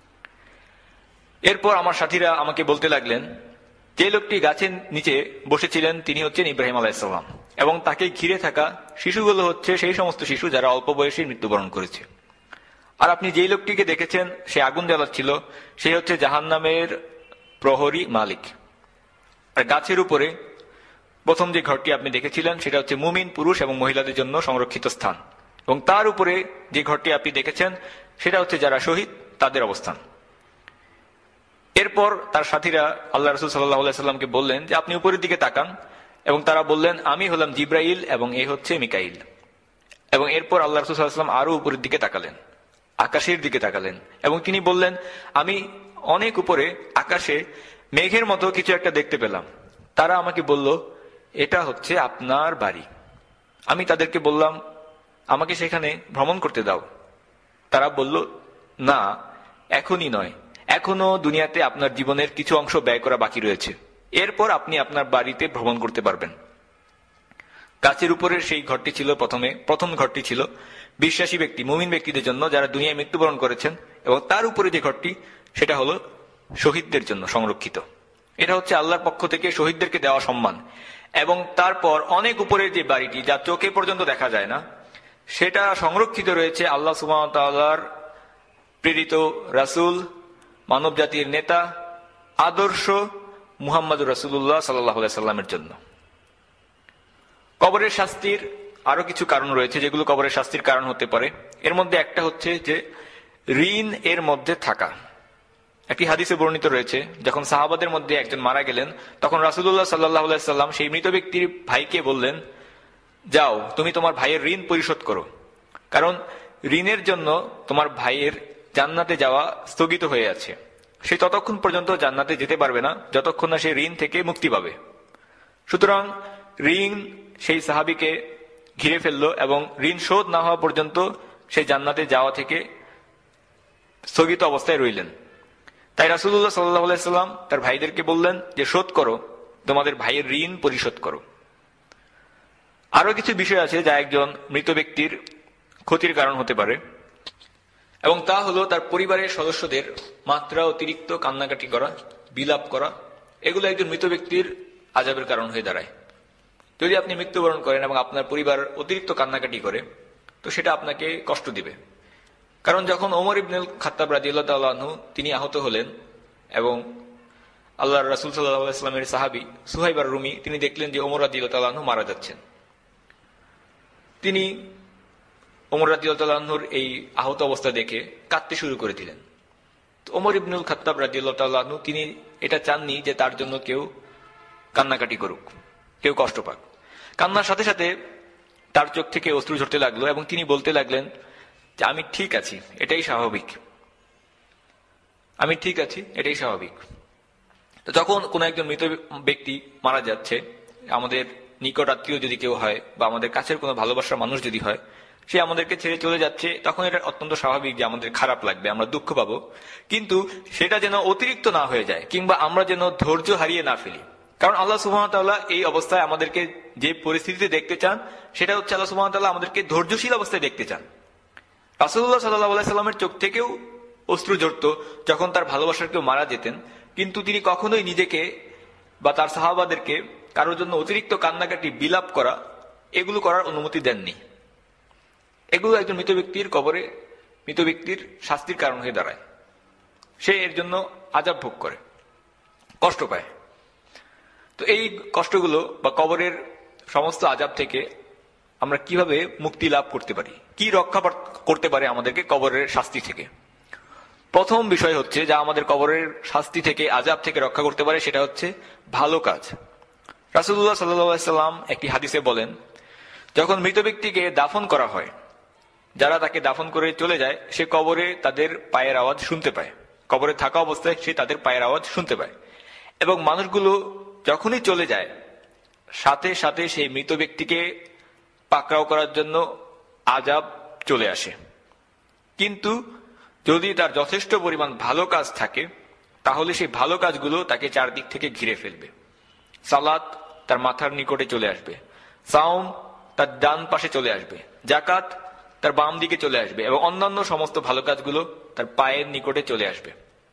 এরপর আমার সাথীরা আমাকে বলতে লাগলেন, যে লোকটি গাছের নিচে বসেছিলেন তিনি হচ্ছেন ইব্রাহিম আলাইহিস সালাম, এবং তাকে ঘিরে থাকা শিশুগুলো হচ্ছে সেই সমস্ত শিশু যারা অল্প বয়সে মৃত্যুবরণ করেছে। আর আপনি যেই লোকটিকে দেখেছেন সে আগুন জ্বালাচ্ছিল, সে হচ্ছে জাহান্নামের প্রহরী মালিক। আর গাছের উপরে প্রথম যে ঘরটি আপনি দেখেছিলেন সেটা হচ্ছে মুমিন পুরুষ এবং মহিলাদের জন্য সংরক্ষিত স্থান, এবং তার উপরে যে ঘরটি আপনি দেখেছেন সেটা হচ্ছে যারা শহীদ তাদের অবস্থান। এরপর তার সাথীরা আল্লাহ রাসূল সাল্লাল্লাহু আলাইহি সাল্লামকে বললেন যে আপনি উপরের দিকে তাকান, এবং তারা বললেন আমি হলাম জিব্রাইল এবং এ হচ্ছে মিকাইল। এবং এরপর আল্লাহ রাসূল সাল্লাল্লাহু আলাইহি সাল্লাম আরো উপরের দিকে তাকালেন, আকাশের দিকে তাকালেন, এবং তিনি বললেন আমি অনেক উপরে আকাশে মেঘের মতো কিছু একটা দেখতে পেলাম। তারা আমাকে বলল এটা হচ্ছে আপনার বাড়ি। আমি তাদেরকে বললাম আমাকে সেখানে ভ্রমণ করতে দাও। তারা বলল না, এখনই নয়, এখনো দুনিয়াতে আপনার জীবনের কিছু অংশ ব্যয় করা বাকি রয়েছে, এরপর আপনি আপনার বাড়িতে ভ্রমণ করতে পারবেন। গাছের উপরের সেই ঘরটি ছিল প্রথমে প্রথম ঘরটি ছিল বিশ্বাসী ব্যক্তি, মুমিন ব্যক্তিদের জন্য যারা দুনিয়ায় মৃত্যুবরণ করেছেন, এবং তার উপরে যে ঘরটি সেটা হলো শহীদদের জন্য সংরক্ষিত। এটা হচ্ছে আল্লাহর পক্ষ থেকে শহীদদেরকে দেওয়া সম্মান। এবং তারপর অনেক উপরের যে বাড়িটি যা চোখে পর্যন্ত দেখা যায় না, সেটা সংরক্ষিত রয়েছে আল্লাহ সুবহানাহু ওয়া তাআলার প্রেরিত রাসূল, মানব জাতির নেতা, আদর্শ মুহাম্মদুর রাসূলুল্লাহ সাল্লাল্লাহু আলাইহি সাল্লামের জন্য। কবরের শাস্তির আরো কিছু কারণ রয়েছে যেগুলো কবরের শাস্তির কারণ হতে পারে। এর মধ্যে একটা হচ্ছে যে ঋণ এর মধ্যে থাকা। একটি হাদিসে বর্ণিত রয়েছে, যখন সাহাবাদের মধ্যে একজন মারা গেলেন তখন রাসূলুল্লাহ সাল্লাল্লাহু আলাইহি সাল্লাম সেই মৃত ব্যক্তির ভাইকে বললেন, যাও তুমি তোমার ভাইয়ের ঋণ পরিশোধ করো, কারণ ঋণের জন্য তোমার ভাইয়ের জান্নাতে যাওয়া স্থগিত হয়ে আছে। সে ততক্ষণ পর্যন্ত জান্নাতে যেতে পারবে না যতক্ষণ না সে ঋণ থেকে মুক্তি পাবে। সুতরাং ঋণ সেই সাহাবীকে ঘিরে ফেললো এবং ঋণ শোধ না হওয়া পর্যন্ত সে জান্নাতে যাওয়া থেকে স্থগিত অবস্থায় রইলেন। তাই রাসূলুল্লাহ সাল্লাল্লাহু আলাইহি সাল্লাম তার ভাইদেরকে বললেন যে শোধ করো, তোমাদের ভাইয়ের ঋণ পরিশোধ করো। আরো কিছু বিষয় আছে যা একজন মৃত ব্যক্তির ক্ষতির কারণ হতে পারে, এবং তা হলো তার পরিবারের সদস্যদের মাত্রা অতিরিক্ত কান্নাকাটি করা, বিলাপ করা। এগুলো একজন মৃত ব্যক্তির আযাবের কারণ হয়ে দাঁড়ায়। যদি আপনি মৃত্যুবরণ করেন এবং আপনার পরিবার অতিরিক্ত কান্নাকাটি করে, তো সেটা আপনাকে কষ্ট দিবে। কারণ যখন ওমর ইবনুল খাত্তাব রাদিয়াল্লাহু তাআলা আনহু তিনি আহত হলেন, এবং আল্লাহর রাসূল সাল্লাল্লাহু আলাইহি ওয়াসাল্লামের সাহাবী সুহাইব আর-রুমি তিনি দেখলেন যে ওমর রাদিয়াল্লাহু তাআলা আনহু মারা যাচ্ছেন, তিনি ওমর রাদিয়াল্লাহু তাআলা আনহুর এই আহত অবস্থা দেখে কাঁদতে শুরু করে দিলেন। তো ওমর ইবনুল খাত্তাব রাদিয়াল্লাহু তাআলা আনহু তিনি এটা চাননি যে তার জন্য কেউ কান্নাকাটি করুক, কেউ কষ্ট পাক। কান্নার সাথে সাথে তার চোখ থেকে অশ্রু ঝরতে লাগলো এবং তিনি বলতে লাগলেন যে আমি ঠিক আছি, এটাই স্বাভাবিক, আমি ঠিক আছি, এটাই স্বাভাবিক। তো যখন কোন একজন মৃত ব্যক্তি মারা যাচ্ছে, আমাদের নিকট আত্মীয় যদি কেউ হয় বা আমাদের কাছের কোনো ভালোবাসার মানুষ যদি হয়, সে আমাদেরকে ছেড়ে চলে যাচ্ছে, তখন এটা অত্যন্ত স্বাভাবিক যে আমাদের খারাপ লাগবে, আমরা দুঃখ পাবো। কিন্তু সেটা যেন অতিরিক্ত না হয়ে যায়, কিংবা আমরা যেন ধৈর্য হারিয়ে না ফেলি। কারণ আল্লাহ সুবহানাহু ওয়া তাআলা এই অবস্থায় আমাদেরকে যে পরিস্থিতিতে দেখতে চান সেটা হচ্ছে আল্লাহ সুবহানাহু ওয়া তাআলা আমাদেরকে ধৈর্যশীল অবস্থায় দেখতে চান। রাসূলুল্লাহ সাল্লাল্লাহু আলাইহি সাল্লামের চোখ থেকেও অশ্রু ঝরত যখন তার ভালোবাসার কেউ মারা যেতেন, কিন্তু তিনি কখনোই নিজেকে বা তার সাহাবাদেরকে কারোর জন্য অতিরিক্ত কান্নাকাটি, বিলাপ করা, এগুলো করার অনুমতি দেননি। এগুলো একজন মৃত ব্যক্তির কবরে মৃত ব্যক্তির শাস্তির কারণ হয়ে দাঁড়ায়। সে এর জন্য আযাব ভোগ করে, কষ্ট পায়। তো এই কষ্টগুলো বা কবরের সমস্ত আযাব থেকে আমরা কিভাবে মুক্তি লাভ করতে পারি, কি রক্ষা করতে পারে আমাদেরকে কবরের শাস্তি থেকে? প্রথম বিষয় হচ্ছে যা আমাদের কবরের শাস্তি থেকে, আযাব থেকে রক্ষা করতে পারে, সেটা হচ্ছে ভালো কাজ। রাসূলুল্লাহ সাল্লাল্লাহু আলাইহি সাল্লাম একটি হাদিসে বলেন, যখন মৃত ব্যক্তিকে দাফন করা হয়, যারা তাকে দাফন করে চলে যায়, সে কবরে তাদের পায়ের আওয়াজ শুনতে পায়। কবরে থাকা অবস্থায় সে তাদের পায়ের আওয়াজ শুনতে পায়। এবং মানুষগুলো যখনই চলে যায়, সাথে সাথে সেই মৃত ব্যক্তিকে পাকড়াও করার জন্য আযাব চলে আসে। কিন্তু যদি তার যথেষ্ট পরিমাণ ভালো কাজ থাকে, তাহলে সেই ভালো কাজগুলো তাকে চারদিক থেকে ঘিরে ফেলবে। সালাত তার মাথার নিকটে চলে আসবে, সাওম তার ডান পাশে চলে আসবে, যাকাত তার বাম দিকে চলে আসবে, এবং অন্যান্য সমস্ত ভালো কাজগুলো তার পায়ের নিকটে চলে আসবে।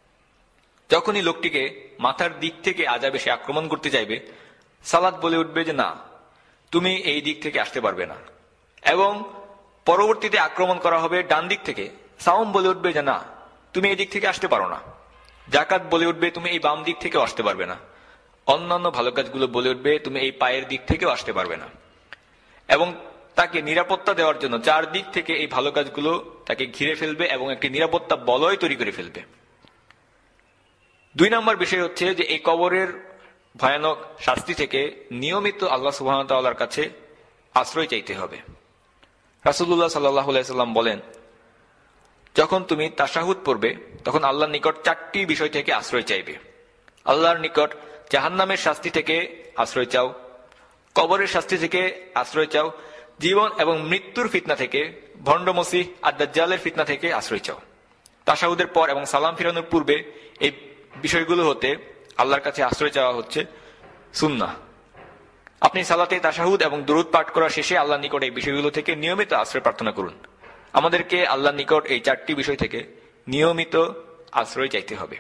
যখনই লোকটিকে মাথার দিক থেকে আযাব এসে আক্রমণ করতে চাইবে, সালাত বলে উঠবে যে না, তুমি এই দিক থেকে আসতে পারবে না। এবং পরবর্তীতে আক্রমণ করা হবে ডান দিক থেকে, সাওম বলে উঠবে যে না, তুমি এই দিক থেকে আসতে পারো না। যাকাত বলে উঠবে তুমি এই বাম দিক থেকেও আসতে পারবে না। অন্যান্য ভালো কাজগুলো বলে উঠবে তুমি এই পায়ের দিক থেকেও আসতে পারবে না। এবং তাকে নিরাপত্তা দেওয়ার জন্য চারদিক থেকে এই ভালো কাজগুলো তাকে ঘিরে ফেলবে এবং একটি নিরাপত্তা বলয় তৈরি করে ফেলবে। দুই নম্বর বিষয় হচ্ছে যে এই কবরের ভয়ানক শাস্তি থেকে নিয়মিত আল্লাহ সুবহানাহু ওয়া তাআলার কাছে আশ্রয় চাইতে হবে। রাসূলুল্লাহ সাল্লাল্লাহু আলাইহি সাল্লাম বলেন, যখন তুমি তাশাহুদ পড়বে, তখন আল্লাহর নিকট চারটি বিষয় থেকে আশ্রয় চাইবে। আল্লাহর নিকট জাহান্নামের শাস্তি থেকে আশ্রয় চাও, কবরের শাস্তি থেকে আশ্রয় চাও, জীবন এবং মৃত্যুর ফিতনা থেকে, ভণ্ড মসিহ আর দাজ্জালের ফিতনা থেকে আশ্রয় চাও। তাশাহুদের পর এবং সালাম ফিরানোর পূর্বে এই বিষয়গুলো হতে আল্লাহর কাছে আশ্রয় চাওয়া হচ্ছে সুন্নাহ। আপনি সালাতে তাশাহুদ এবং দুরূদ পাঠ করা শেষে আল্লাহর নিকট এই বিষয়গুলো থেকে নিয়মিত আশ্রয় প্রার্থনা করুন। আমাদেরকে আল্লাহর নিকট এই চারটি বিষয় থেকে নিয়মিত আশ্রয় চাইতে হবে।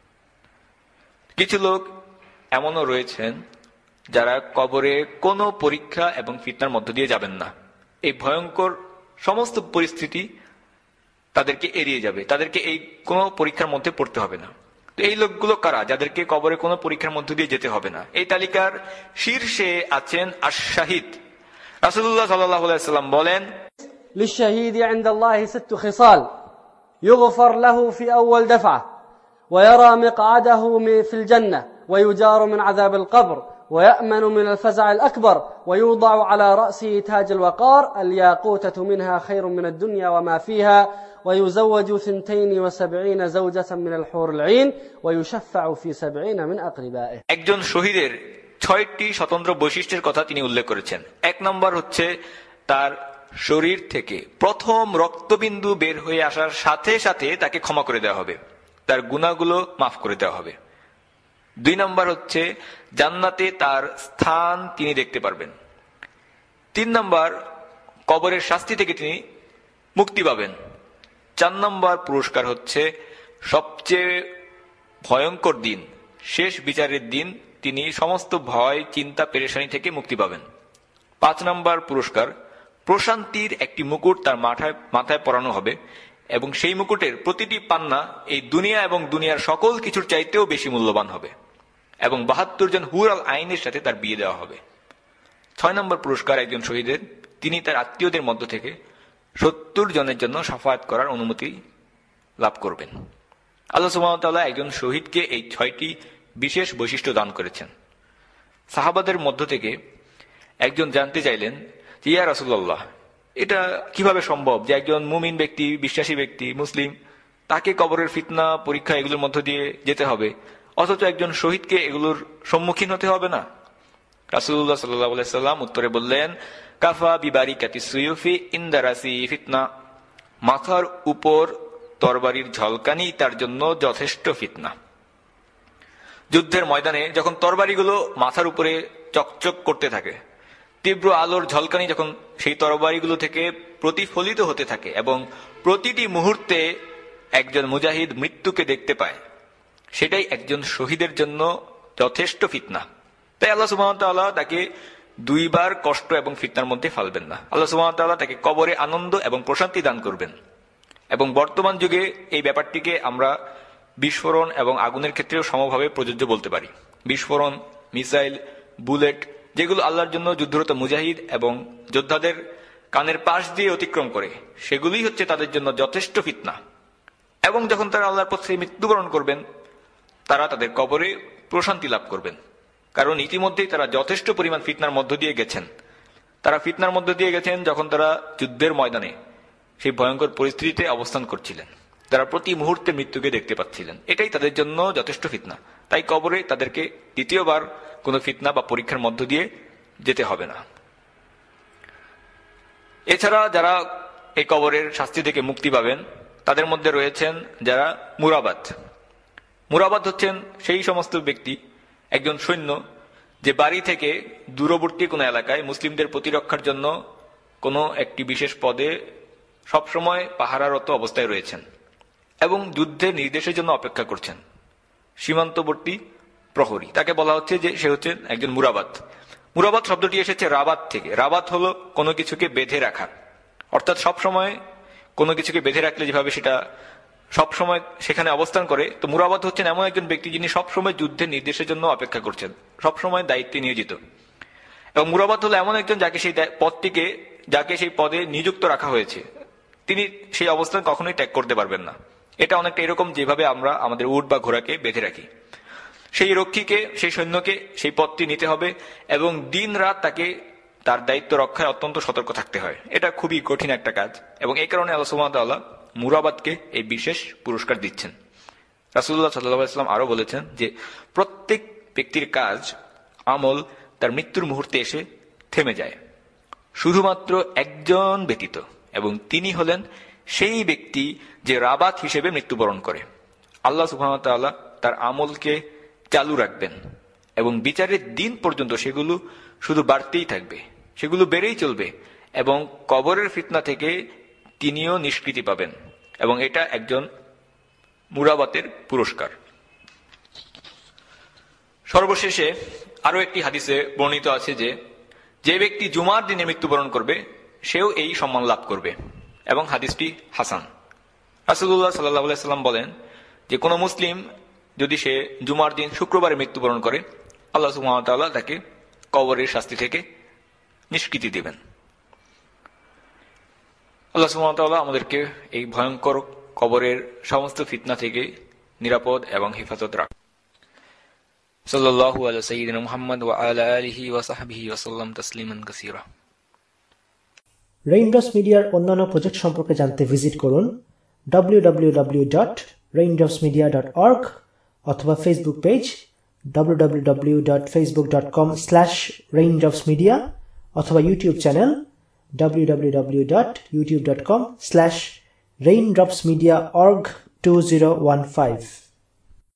কিছু লোক এমনও রয়েছেন যারা কবরে কোনো পরীক্ষা এবং ফিতনার মধ্য দিয়ে যাবেন না। এই ভয়ঙ্কর সমস্ত পরিস্থিতি তাদেরকে এড়িয়ে যাবে, তাদেরকে এই কোনো পরীক্ষার মধ্যে পড়তে হবে না। তো এই লোকগুলো কারা, যাদেরকে কবরে কোনো পরীক্ষার মধ্য দিয়ে যেতে হবে না? এই তালিকার শীর্ষে আছেন আশ-শাহিদ। রাসূলুল্লাহ সাল্লাল্লাহু আলাইহি ওয়াসাল্লাম বলেন, للشهيد عند الله ست خصال يغفر له في أول دفعة ويرى مقعده في الجنة ويجار من عذاب القبر ويأمن من الفزع الأكبر ويوضع على رأسه تاج الوقار الياقوتة منها خير من الدنيا وما فيها ويزوج ثنتين وسبعين زوجة من الحور العين ويشفع في سبعين من أقربائه. একজন শহীদের ছয়টি স্বতন্ত্র বৈশিষ্ট্যের কথা তিনি উল্লেখ করেছেন। এক নম্বর হচ্ছে তার শরীর থেকে প্রথম রক্তবিন্দু বের হয়ে আসার সাথে সাথে তাকে ক্ষমা করে দেওয়া হবে, তার গুনাহগুলো মাফ করে দেওয়া হবে। দুই নম্বর হচ্ছে জান্নাতে তার স্থান তিনি দেখতে পারবেন। তিন নম্বর কবরের শাস্তি থেকে তিনি মুক্তি পাবেন। চার নম্বর পুরস্কার হচ্ছে সবচেয়ে ভয়ঙ্কর দিন, শেষ বিচারের দিন, তিনি সমস্ত ভয়, চিন্তা, পেরেশানি থেকে মুক্তি পাবেন। পাঁচ নম্বর পুরস্কার প্রশান্তির একটি মুকুট তার মাথায় মাথায় পরানো হবে এবং সেই মুকুটের প্রতিটি পান্না এই দুনিয়া এবং দুনিয়ার সকল কিছুর চাইতেও বেশি মূল্যবান হবে এবং বাহাত্তর জন হুর আল আইনের সাথে তার বিয়ে দেওয়া হবে। ছয় নম্বর পুরস্কার একজন শহীদের, তিনি তার আত্মীয়দের মধ্য থেকে সত্তর জনের জন্য শাফায়াত করার অনুমতি লাভ করবেন। আল্লাহ সুবহানাহু ওয়া তাআলা একজন শহীদকে এই ছয়টি বিশেষ বৈশিষ্ট্য দান করেছেন। সাহাবাদের মধ্য থেকে একজন জানতে চাইলেন, ইয়া রাসূলুল্লাহ, এটা কিভাবে সম্ভব যে একজন মুমিন ব্যক্তি, বিশ্বাসী ব্যক্তি, মুসলিম, তাকে কবরের ফিতনা, পরীক্ষা এগুলোর মধ্য দিয়ে যেতে হবে, অথচ একজন শহীদকে এগুলোর সম্মুখীন হতে হবে না? রাসূলুল্লাহ সাল্লাল্লাহু আলাইহি ওয়াসাল্লাম উত্তরে বললেন, কাফা বিবারিকাতি সুয়ুফি ইনদা রাসি ফিতনা, মাথার উপর তরবারির ঝলকানি তার জন্য যথেষ্ট ফিতনা। যুদ্ধের ময়দানে যখন তরবারিগুলো মাথার উপরে চকচক করতে থাকে, তীব্র আলোর ঝলকানি যখন সেই তরবারিগুলো থেকে প্রতিফলিত হতে থাকে এবং প্রতিটি মুহূর্তে একজন মুজাহিদ মৃত্যুকে দেখতে পায়, সেটাই একজন শহীদের জন্য যথেষ্ট ফিতনা। তাই আল্লাহ সুবহানাহু ওয়া তাআলা তাকে দুইবার কষ্ট এবং ফিতনার মধ্যে ফেলবেন না। আল্লাহ সুবহানাহু ওয়া তাআলা তাকে কবরে আনন্দ এবং প্রশান্তি দান করবেন। এবং বর্তমান যুগে এই ব্যাপারটিকে আমরা বিস্ফোরণ এবং আগুনের ক্ষেত্রেও সমভাবে প্রযোজ্য বলতে পারি। বিস্ফোরণ, মিসাইল, বুলেট, যেগুলো আল্লাহর জন্য যুদ্ধরত মুজাহিদ এবং যোদ্ধাদের কানের পাশ দিয়ে অতিক্রম করে, সেগুলোই হচ্ছে তাদের জন্য যথেষ্ট ফিতনা। এবং যখন তারা আল্লাহর পথে মৃত্যুবরণ করবেন, তারা তাদের কবরে প্রশান্তি লাভ করবেন, কারণ ইতিমধ্যেই তারা যথেষ্ট পরিমাণ ফিতনার মধ্য দিয়ে গেছেন। তারা ফিতনার মধ্য দিয়ে গেছেন যখন তারা যুদ্ধের ময়দানে সেই ভয়ঙ্কর পরিস্থিতিতে অবস্থান করছিলেন, তারা প্রতি মুহূর্তে মৃত্যুকে দেখতে পাচ্ছিলেন। এটাই তাদের জন্য যথেষ্ট ফিতনা। তাই কবরে তাদেরকে দ্বিতীয়বার কোনো ফিতনা বা পরীক্ষার মধ্য দিয়ে যেতে হবে না। এছাড়া যারা এই কবরের শাস্তি থেকে মুক্তি পাবেন, তাদের মধ্যে রয়েছেন যারা মুরাবাত। মুরাবাত হচ্ছেন সেই সমস্ত ব্যক্তি, একজন সৈন্য, যে বাড়ি থেকে দূরবর্তী কোনো এলাকায় মুসলিমদের প্রতিরক্ষার জন্য কোনো একটি বিশেষ পদে সবসময় পাহারারত অবস্থায় রয়েছেন এবং যুদ্ধের নির্দেশের জন্য অপেক্ষা করছেন, সীমান্তবর্তী প্রহরী। তাকে বলা হচ্ছে যে সে হচ্ছেন একজন মুরাবাত। মুরাবাত শব্দটি এসেছে রাবাত থেকে। রাবাত হলো কোনো কিছুকে বেঁধে রাখা, অর্থাৎ সবসময় কোনো কিছুকে বেঁধে রাখলে যেভাবে সেটা সবসময় সেখানে অবস্থান করে, তো মুরাবাত হচ্ছেন এমন একজন ব্যক্তি যিনি সবসময় যুদ্ধের নির্দেশের জন্য অপেক্ষা করছেন, সবসময় দায়িত্বে নিয়োজিত। এবং মুরাবাত হলো এমন একজন যাকে সেই পদটিকে যাকে সেই পদে নিযুক্ত রাখা হয়েছে, তিনি সেই অবস্থান কখনোই ত্যাগ করতে পারবেন না। এটা অনেকটা এরকম যেভাবে আমরা আমাদের উট বা ঘোড়াকে বেঁধে রাখি। সেই রক্ষীকে, সেই সৈন্যকে সেই পদটি নিতে হবে এবং দিন রাত তাকে তার দায়িত্ব রক্ষায় অত্যন্ত সতর্ক থাকতে হয়। এটা খুবই কঠিন একটা কাজ এবং এই কারণে আল্লাহ সুবহানাহু ওয়া তাআলা মুরাবাতকে এই বিশেষ পুরস্কার দিচ্ছেন। রাসূলুল্লাহ সাল্লাল্লাহু আলাইহি ওয়াসাল্লাম আরো বলেছেন যে প্রত্যেক ব্যক্তির কাজ, আমল তার মৃত্যুর মুহূর্তে এসে থেমে যায়, শুধুমাত্র একজন ব্যতীত, এবং তিনি হলেন সেই ব্যক্তি যে রাবাত হিসেবে মৃত্যুবরণ করে। আল্লাহ সুবহানাহু ওয়া তাআলা তার আমলকে চালু রাখবেন এবং বিচারের দিন পর্যন্ত সেগুলো শুধু বাড়তেই থাকবে, সেগুলো বেড়েই চলবে এবং কবরের ফিতনা থেকে তিনিও নিষ্কৃতি পাবেন, এবং এটা একজন মুরাবাতের পুরস্কার। সর্বশেষে আরো একটি হাদিসে বর্ণিত আছে যে যে ব্যক্তি জুমার দিনে মৃত্যুবরণ করবে সেও এই সম্মান লাভ করবে, এবং হাদিসটি হাসান। রাসূলুল্লাহ সাল্লাল্লাহু আলাইহি ওয়াসাল্লাম বলেন যে কোন মুসলিম যদি সে জুমার দিন শুক্রবারে মৃত্যুবরণ করে, আল্লাহ সুবহানাহু ওয়া তাআলা তাকে কবরের শাস্তি থেকে নিষ্কৃতি দিবেন। আল্লাহ সুবহানাহু ওয়া তাআলা আমাদেরকে এই ভয়ঙ্কর কবরের সমস্ত ফিতনা থেকে নিরাপদ এবং হেফাজত রাখুন। সাল্লাল্লাহু আলা সাইয়্যিদিনা মুহাম্মদ ওয়া আলা আলিহি ওয়া সাহবিহি ওয়া সাল্লাম তাসলিমান কাসীরা। রেইনড্রপস মিডিয়ার অন্যান্য প্রজেক্ট সম্পর্কে জানতে ভিজিট করুন W W W dot raindrops media dot org অথবা Facebook page W W W dot Facebook dot com slash raindrops media অথবা YouTube channel W W W dot YouTube dot com slash raindrops media org two zero one five.